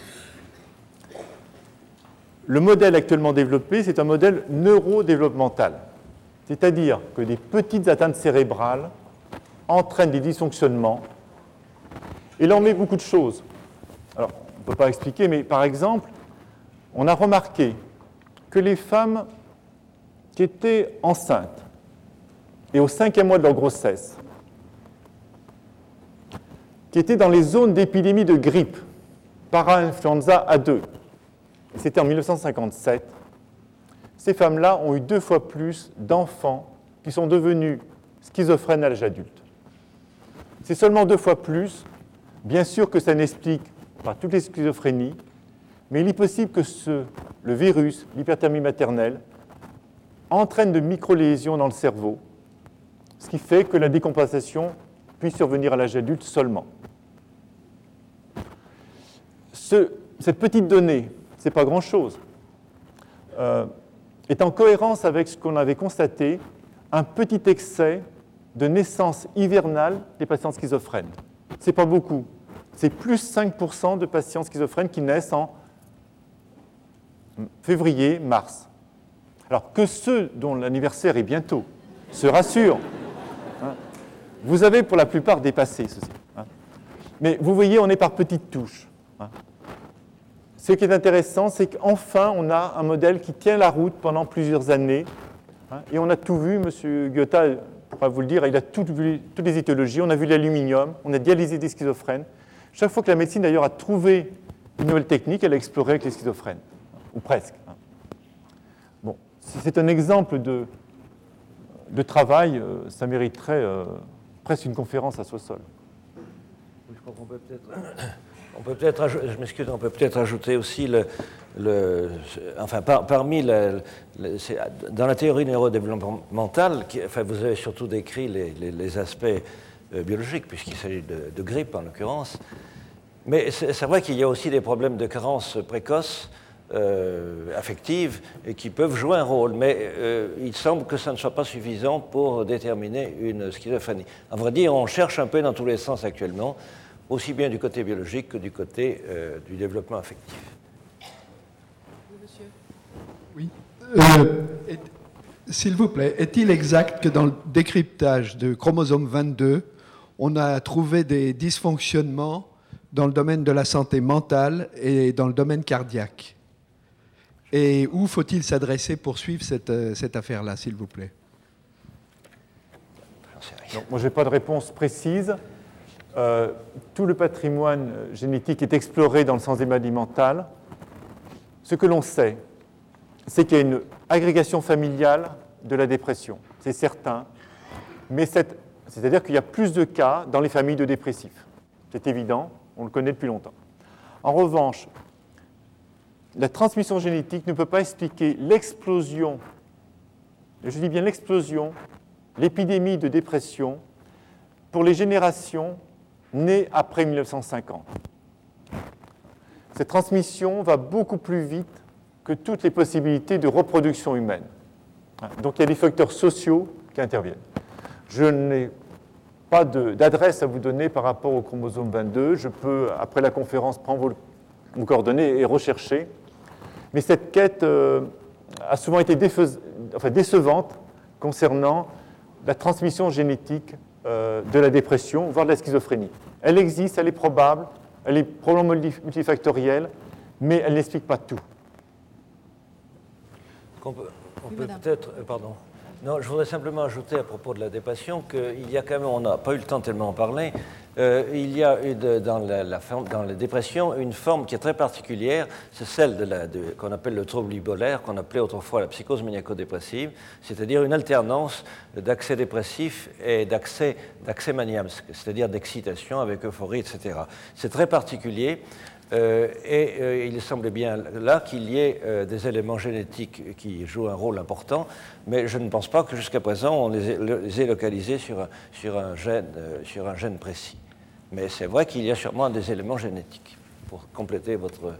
Le modèle actuellement développé, c'est un modèle neurodéveloppemental, c'est-à-dire que des petites atteintes cérébrales entraînent des dysfonctionnements, et là on met beaucoup de choses. Alors, on ne peut pas expliquer, mais par exemple, on a remarqué que les femmes qui étaient enceintes et au cinquième mois de leur grossesse, qui étaient dans les zones d'épidémie de grippe, para-influenza A deux, c'était en mille neuf cent cinquante-sept, ces femmes-là ont eu deux fois plus d'enfants qui sont devenus schizophrènes à l'âge adulte. C'est seulement deux fois plus. Bien sûr que ça n'explique pas toutes les schizophrénies, mais il est possible que ce, le virus, l'hyperthermie maternelle, entraîne de micro-lésions dans le cerveau, ce qui fait que la décompensation puisse survenir à l'âge adulte seulement. Ce, cette petite donnée, ce n'est pas grand-chose, euh, est en cohérence avec ce qu'on avait constaté, un petit excès de naissance hivernale des patients schizophrènes. Ce n'est pas beaucoup. C'est plus cinq pour cent de patients schizophrènes qui naissent en février, mars. Alors que ceux dont l'anniversaire est bientôt se rassurent. Hein, vous avez pour la plupart dépassé ceci. Hein. Mais vous voyez, on est par petites touches. Hein. Ce qui est intéressant, c'est qu'enfin, on a un modèle qui tient la route pendant plusieurs années. Hein, et on a tout vu, M. Goethe pourra vous le dire, il a tout vu, toutes les étiologies. On a vu l'aluminium, on a dialysé des schizophrènes. Chaque fois que la médecine, d'ailleurs, a trouvé une nouvelle technique, elle a exploré avec les schizophrènes, ou presque. Bon, si c'est un exemple de, de travail, euh, ça mériterait euh, presque une conférence à soi seul. Je crois qu'on peut peut-être, on peut peut-être, je m'excuse, on peut peut-être ajouter aussi le, le enfin par, parmi le, le, dans la théorie neurodéveloppementale, qui, enfin vous avez surtout décrit les, les, les aspects euh, biologiques puisqu'il s'agit de, de grippe en l'occurrence, mais c'est, c'est vrai qu'il y a aussi des problèmes de carence précoce. Euh, affectives et qui peuvent jouer un rôle, mais euh, il semble que ça ne soit pas suffisant pour déterminer une schizophrénie. À vrai dire, on cherche un peu dans tous les sens actuellement, aussi bien du côté biologique que du côté euh, du développement affectif. Oui, monsieur. Oui. Euh, est, s'il vous plaît, est-il exact que dans le décryptage de chromosome vingt-deux, on a trouvé des dysfonctionnements dans le domaine de la santé mentale et dans le domaine cardiaque? Et où faut-il s'adresser pour suivre cette, cette affaire-là, s'il vous plaît? Donc, moi, je n'ai pas de réponse précise. Euh, tout le patrimoine génétique est exploré dans le sens des maladies mentales. Ce que l'on sait, c'est qu'il y a une agrégation familiale de la dépression, c'est certain, mais cette, c'est-à-dire qu'il y a plus de cas dans les familles de dépressifs. C'est évident, on le connaît depuis longtemps. En revanche, la transmission génétique ne peut pas expliquer l'explosion, je dis bien l'explosion, l'épidémie de dépression pour les générations nées après mille neuf cent cinquante. Cette transmission va beaucoup plus vite que toutes les possibilités de reproduction humaine. Donc il y a des facteurs sociaux qui interviennent. Je n'ai pas de, d'adresse à vous donner par rapport au chromosome vingt-deux. Je peux, après la conférence, prendre vos, vos coordonnées et rechercher. Mais cette quête euh, a souvent été défeuse, enfin, décevante concernant la transmission génétique euh, de la dépression, voire de la schizophrénie. Elle existe, elle est probable, elle est probablement multifactorielle, mais elle n'explique pas tout. On peut, on Oui, peut madame. peut-être, euh, pardon. Non, je voudrais simplement ajouter à propos de la dépression qu'il y a quand même, on n'a pas eu le temps tellement en parler, euh, il y a eu de, dans, la, la forme, dans la dépression une forme qui est très particulière, c'est celle de la, de, qu'on appelle le trouble bipolaire, qu'on appelait autrefois la psychose maniaco-dépressive, c'est-à-dire une alternance d'accès dépressif et d'accès, d'accès maniamsque, c'est-à-dire d'excitation avec euphorie, et cetera. C'est très particulier. Euh, et euh, il semble bien là qu'il y ait euh, des éléments génétiques qui jouent un rôle important, mais je ne pense pas que jusqu'à présent on les ait, les ait localisés sur un, sur, un gène, euh, sur un gène précis. Mais c'est vrai qu'il y a sûrement des éléments génétiques pour compléter votre...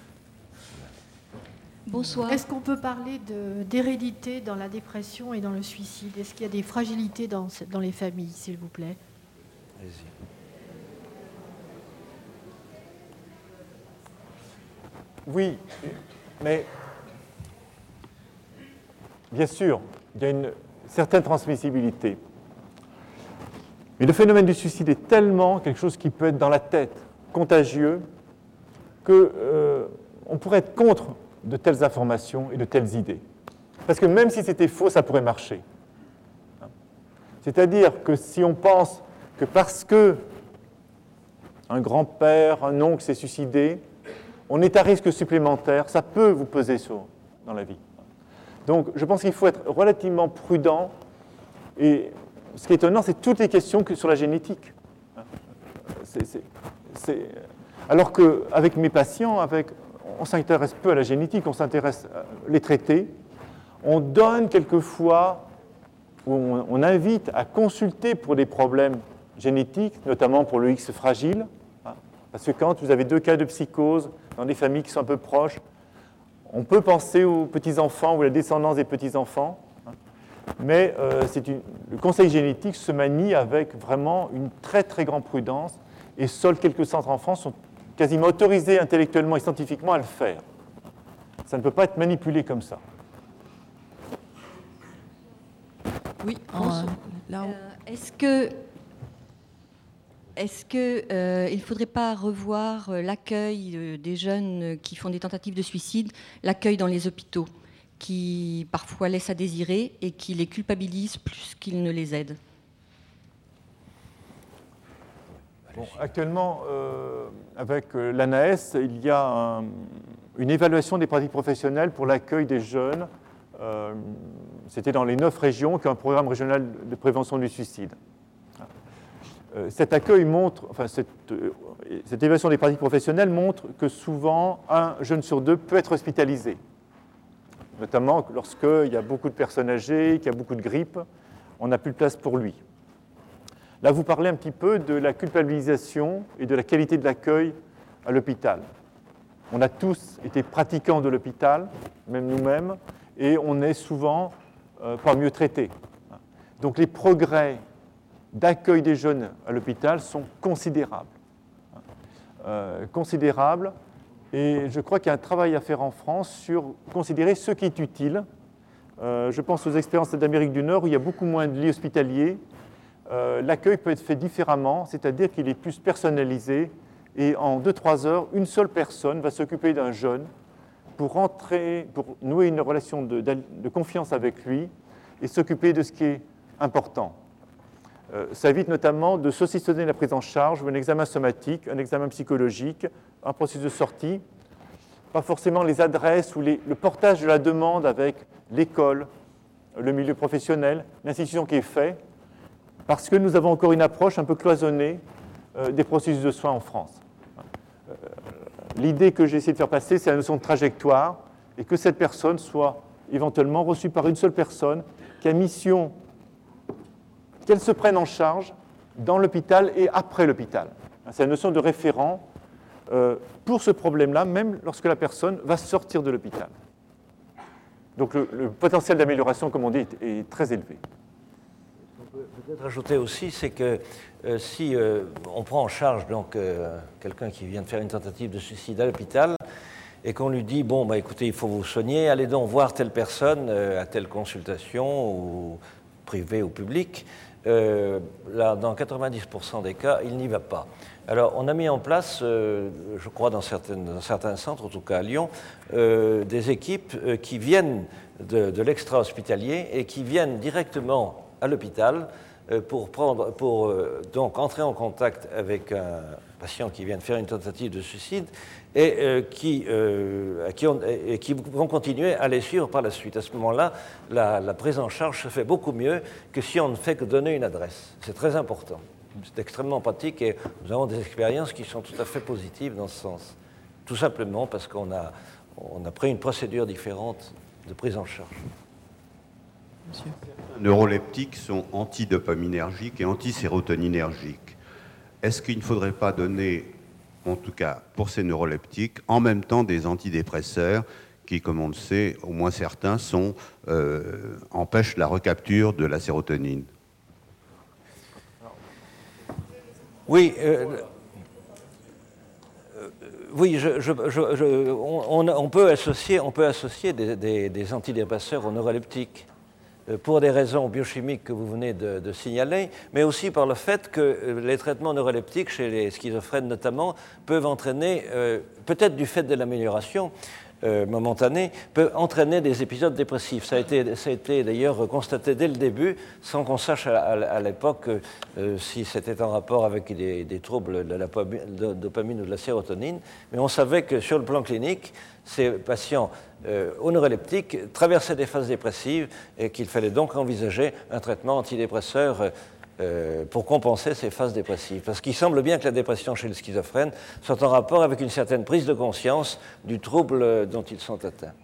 Bonsoir. Est-ce qu'on peut parler de, d'hérédité dans la dépression et dans le suicide? Est-ce qu'il y a des fragilités dans, dans les familles, s'il vous plaît? Allez-y. Oui, mais bien sûr, il y a une certaine transmissibilité. Mais le phénomène du suicide est tellement quelque chose qui peut être dans la tête, contagieux, qu'on euh, pourrait être contre de telles informations et de telles idées. Parce que même si c'était faux, ça pourrait marcher. C'est-à-dire que si on pense que parce que un grand-père, un oncle s'est suicidé, on est à risque supplémentaire, ça peut vous peser sur, dans la vie. Donc je pense qu'il faut être relativement prudent. Et ce qui est étonnant, c'est toutes les questions que sur la génétique. C'est, c'est, c'est... Alors qu'avec mes patients, avec, on s'intéresse peu à la génétique, on s'intéresse à les traiter. On donne quelquefois, ou on, on invite à consulter pour des problèmes génétiques, notamment pour le X fragile. Parce que quand vous avez deux cas de psychose dans des familles qui sont un peu proches, on peut penser aux petits-enfants ou à la descendance des petits-enfants, mais euh, c'est une, le conseil génétique se manie avec vraiment une très très grande prudence, et seuls quelques centres en France sont quasiment autorisés intellectuellement et scientifiquement à le faire. Ça ne peut pas être manipulé comme ça. Oui, en, là-haut. Euh, est-ce que Est-ce qu'il euh, ne faudrait pas revoir euh, l'accueil euh, des jeunes qui font des tentatives de suicide, l'accueil dans les hôpitaux, qui parfois laisse à désirer et qui les culpabilise plus qu'il ne les aide? Bon, actuellement, euh, avec euh, l'A N A S, il y a un, une évaluation des pratiques professionnelles pour l'accueil des jeunes. Euh, c'était dans les neuf régions qui ont un programme régional de prévention du suicide. Euh, cet accueil montre, enfin cette, euh, cette évaluation des pratiques professionnelles montre que souvent un jeune sur deux peut être hospitalisé, notamment lorsqu'il y a beaucoup de personnes âgées, qu'il y a beaucoup de grippe, on n'a plus de place pour lui. Là, vous parlez un petit peu de la culpabilisation et de la qualité de l'accueil à l'hôpital. On a tous été pratiquants de l'hôpital, même nous-mêmes, et on est souvent euh, pas mieux traités. Donc les progrès d'accueil des jeunes à l'hôpital sont considérables. Euh, considérables, et je crois qu'il y a un travail à faire en France sur considérer ce qui est utile. Euh, je pense aux expériences d'Amérique du Nord où il y a beaucoup moins de lits hospitaliers. Euh, l'accueil peut être fait différemment, c'est-à-dire qu'il est plus personnalisé, et en deux à trois heures, une seule personne va s'occuper d'un jeune pour, rentrer, pour nouer une relation de, de confiance avec lui et s'occuper de ce qui est important. Euh, ça évite notamment de saucissonner la prise en charge ou un examen somatique, un examen psychologique, un processus de sortie, pas forcément les adresses ou les, le portage de la demande avec l'école, le milieu professionnel, l'institution qui est fait, parce que nous avons encore une approche un peu cloisonnée euh, des processus de soins en France. Euh, l'idée que j'ai essayé de faire passer, c'est la notion de trajectoire, et que cette personne soit éventuellement reçue par une seule personne qui a mission qu'elle se prenne en charge dans l'hôpital et après l'hôpital. C'est la notion de référent euh, pour ce problème-là, même lorsque la personne va sortir de l'hôpital. Donc le, le potentiel d'amélioration, comme on dit, est, est très élevé. On peut peut-être ajouter aussi, c'est que euh, si euh, on prend en charge donc euh, quelqu'un qui vient de faire une tentative de suicide à l'hôpital et qu'on lui dit, bon, bah, écoutez, il faut vous soigner, allez donc voir telle personne euh, à telle consultation, ou privée ou publique, euh, là, dans quatre-vingt-dix pour cent des cas, il n'y va pas. Alors, on a mis en place, euh, je crois dans, certaines, dans certains centres, en tout cas à Lyon, euh, des équipes euh, qui viennent de, de l'extra-hospitalier et qui viennent directement à l'hôpital euh, pour, prendre, pour euh, donc entrer en contact avec un patient qui vient de faire une tentative de suicide et, euh, qui, euh, qui, ont, et qui vont continuer à les suivre par la suite. À ce moment-là, la, la prise en charge se fait beaucoup mieux que si on ne fait que donner une adresse. C'est très important. C'est extrêmement pratique et nous avons des expériences qui sont tout à fait positives dans ce sens. Tout simplement parce qu'on a, on a pris une procédure différente de prise en charge. Monsieur. Les neuroleptiques sont antidopaminergiques et antisérotonergiques. Est-ce qu'il ne faudrait pas donner, en tout cas pour ces neuroleptiques, en même temps des antidépresseurs qui, comme on le sait, au moins certains, sont, euh, empêchent la recapture de la sérotonine? Oui, euh, euh, oui je, je, je, je, on, on peut associer, on peut associer des, des, des antidépresseurs aux neuroleptiques euh, pour des raisons biochimiques que vous venez de, de signaler, mais aussi par le fait que les traitements neuroleptiques, chez les schizophrènes notamment, peuvent entraîner, euh, peut-être du fait de l'amélioration, Euh, momentanée, peut entraîner des épisodes dépressifs. Ça a été, ça a été d'ailleurs constaté dès le début, sans qu'on sache à, à, à l'époque euh, si c'était en rapport avec des, des troubles de la de dopamine ou de la sérotonine, mais on savait que sur le plan clinique, ces patients euh, aux neuroleptiques traversaient des phases dépressives et qu'il fallait donc envisager un traitement antidépresseur euh, Euh, pour compenser ces phases dépressives. Parce qu'il semble bien que la dépression chez le schizophrène soit en rapport avec une certaine prise de conscience du trouble dont ils sont atteints.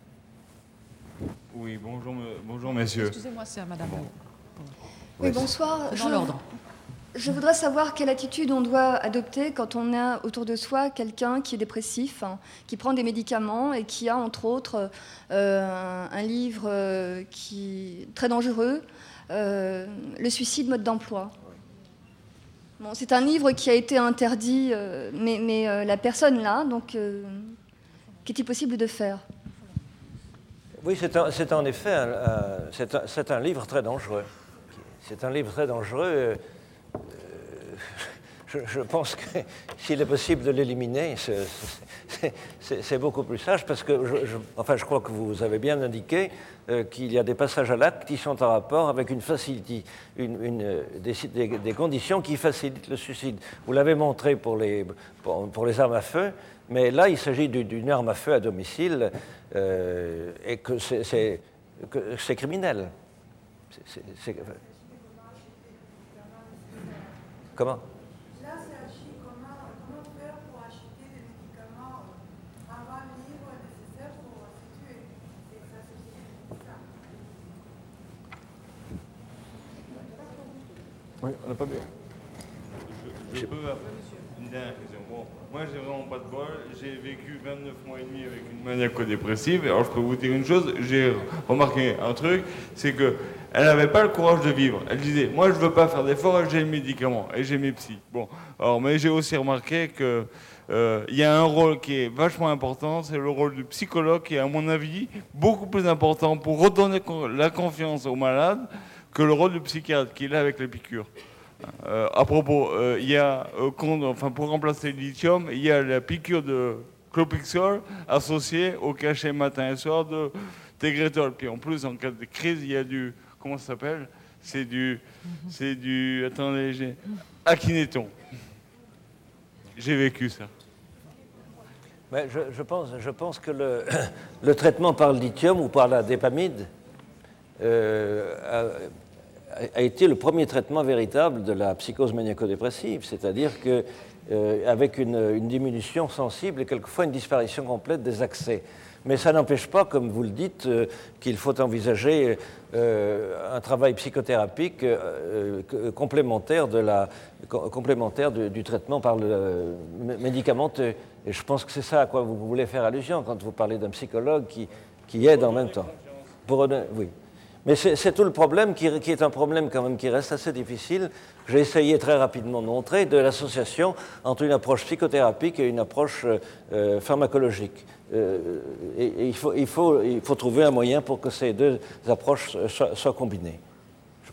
Oui, bonjour, bonjour messieurs. Excusez-moi, c'est à madame. Bon. Oui, oui, bonsoir. Dans je, l'ordre. Je voudrais savoir quelle attitude on doit adopter quand on a autour de soi quelqu'un qui est dépressif, hein, qui prend des médicaments et qui a, entre autres, euh, un, un livre euh, qui très dangereux, Euh, le suicide, mode d'emploi. Bon, c'est un livre qui a été interdit, euh, mais, mais euh, la personne là, donc, euh, qu'est-il possible de faire? Oui, c'est, un, c'est en effet un, un, c'est un, c'est un livre très dangereux. C'est un livre très dangereux. Euh, je, je pense que s'il est possible de l'éliminer, c'est, c'est, c'est, c'est beaucoup plus sage, parce que, je, je, enfin, je crois que vous avez bien indiqué euh, qu'il y a des passages à l'acte qui sont en rapport avec une facilité, une, une, des, des, des conditions qui facilitent le suicide. Vous l'avez montré pour les, pour, pour les armes à feu, mais là, il s'agit d'une arme à feu à domicile euh, et que c'est, c'est, que c'est criminel. C'est, c'est, c'est... Comment ? Oui, on n'a pas bien. Je, je peux une dernière question. Bon, moi, j'ai vraiment pas de bol. J'ai vécu vingt-neuf mois et demi avec une maniaco-dépressive. Alors, je peux vous dire une chose. J'ai remarqué un truc, c'est que elle n'avait pas le courage de vivre. Elle disait, moi, je veux pas faire d'efforts, j'ai le médicament et j'ai mes psys. Bon, alors, mais j'ai aussi remarqué que euh, y a un rôle qui est vachement important, c'est le rôle du psychologue, qui est, à mon avis, beaucoup plus important pour redonner la confiance aux malades que le rôle du psychiatre qu'il a avec les piqûres. Euh, à propos, il euh, y a, euh, enfin, pour remplacer le lithium, il y a la piqûre de clopixol associée au cachet matin et soir de Tegretol. Puis en plus, en cas de crise, il y a du, comment ça s'appelle? C'est du, c'est du, attendez, j'ai, Akinéton. J'ai vécu ça. Mais je, je, pense, je pense que le, le traitement par le lithium ou par la dépamide euh, a, a été le premier traitement véritable de la psychose maniaco-dépressive, c'est-à-dire qu'avec euh, une, une diminution sensible et quelquefois une disparition complète des accès. Mais ça n'empêche pas, comme vous le dites, euh, qu'il faut envisager euh, un travail psychothérapique euh, complémentaire, de la, complémentaire du, du traitement par le euh, médicamenteux. Et je pense que c'est ça à quoi vous voulez faire allusion quand vous parlez d'un psychologue qui, qui aide en même temps. Pour, oui. Mais c'est, c'est tout le problème qui, qui est un problème quand même qui reste assez difficile. J'ai essayé très rapidement de montrer de l'association entre une approche psychothérapique et une approche euh, pharmacologique. Euh, et, et il, faut, il, faut, il faut trouver un moyen pour que ces deux approches soient, soient combinées. Je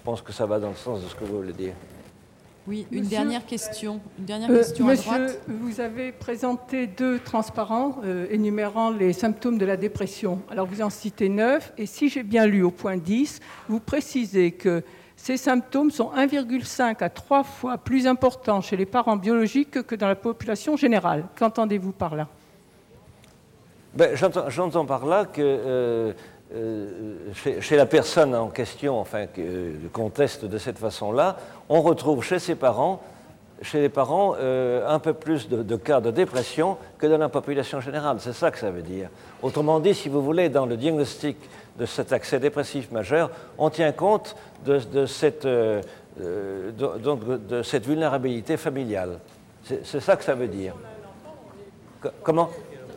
pense que ça va dans le sens de ce que vous voulez dire. Oui, une Monsieur, dernière question. Une dernière euh, question monsieur, à droite. vous avez présenté deux transparents euh, énumérant les symptômes de la dépression. Alors, vous en citez neuf, et si j'ai bien lu au point dix, vous précisez que ces symptômes sont un virgule cinq à trois fois plus importants chez les parents biologiques que dans la population générale. Qu'entendez-vous par là? Ben, j'entends, j'entends par là que euh, euh, chez, chez la personne en question, enfin, que euh, conteste de cette façon-là, on retrouve chez ses parents, chez les parents, euh, un peu plus de, de cas de dépression que dans la population générale. C'est ça que ça veut dire. Autrement dit, si vous voulez, dans le diagnostic de cet accès dépressif majeur, on tient compte de, de, cette, euh, de, donc de cette vulnérabilité familiale. C'est, c'est ça que ça veut dire. C- comment ?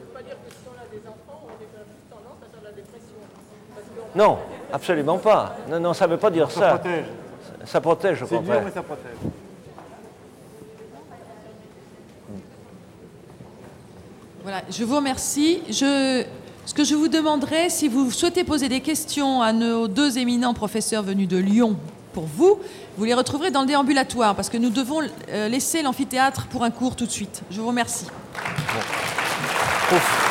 Non, absolument pas. Non, non, ça ne veut pas dire ça. Ça protège. Ça, ça protège, au C'est contraire. dur, mais ça protège. Voilà, je vous remercie. Je, ce que je vous demanderai, si vous souhaitez poser des questions à nos deux éminents professeurs venus de Lyon pour vous, vous les retrouverez dans le déambulatoire, parce que nous devons euh, laisser l'amphithéâtre pour un cours tout de suite. Je vous remercie. Bon. Ouf.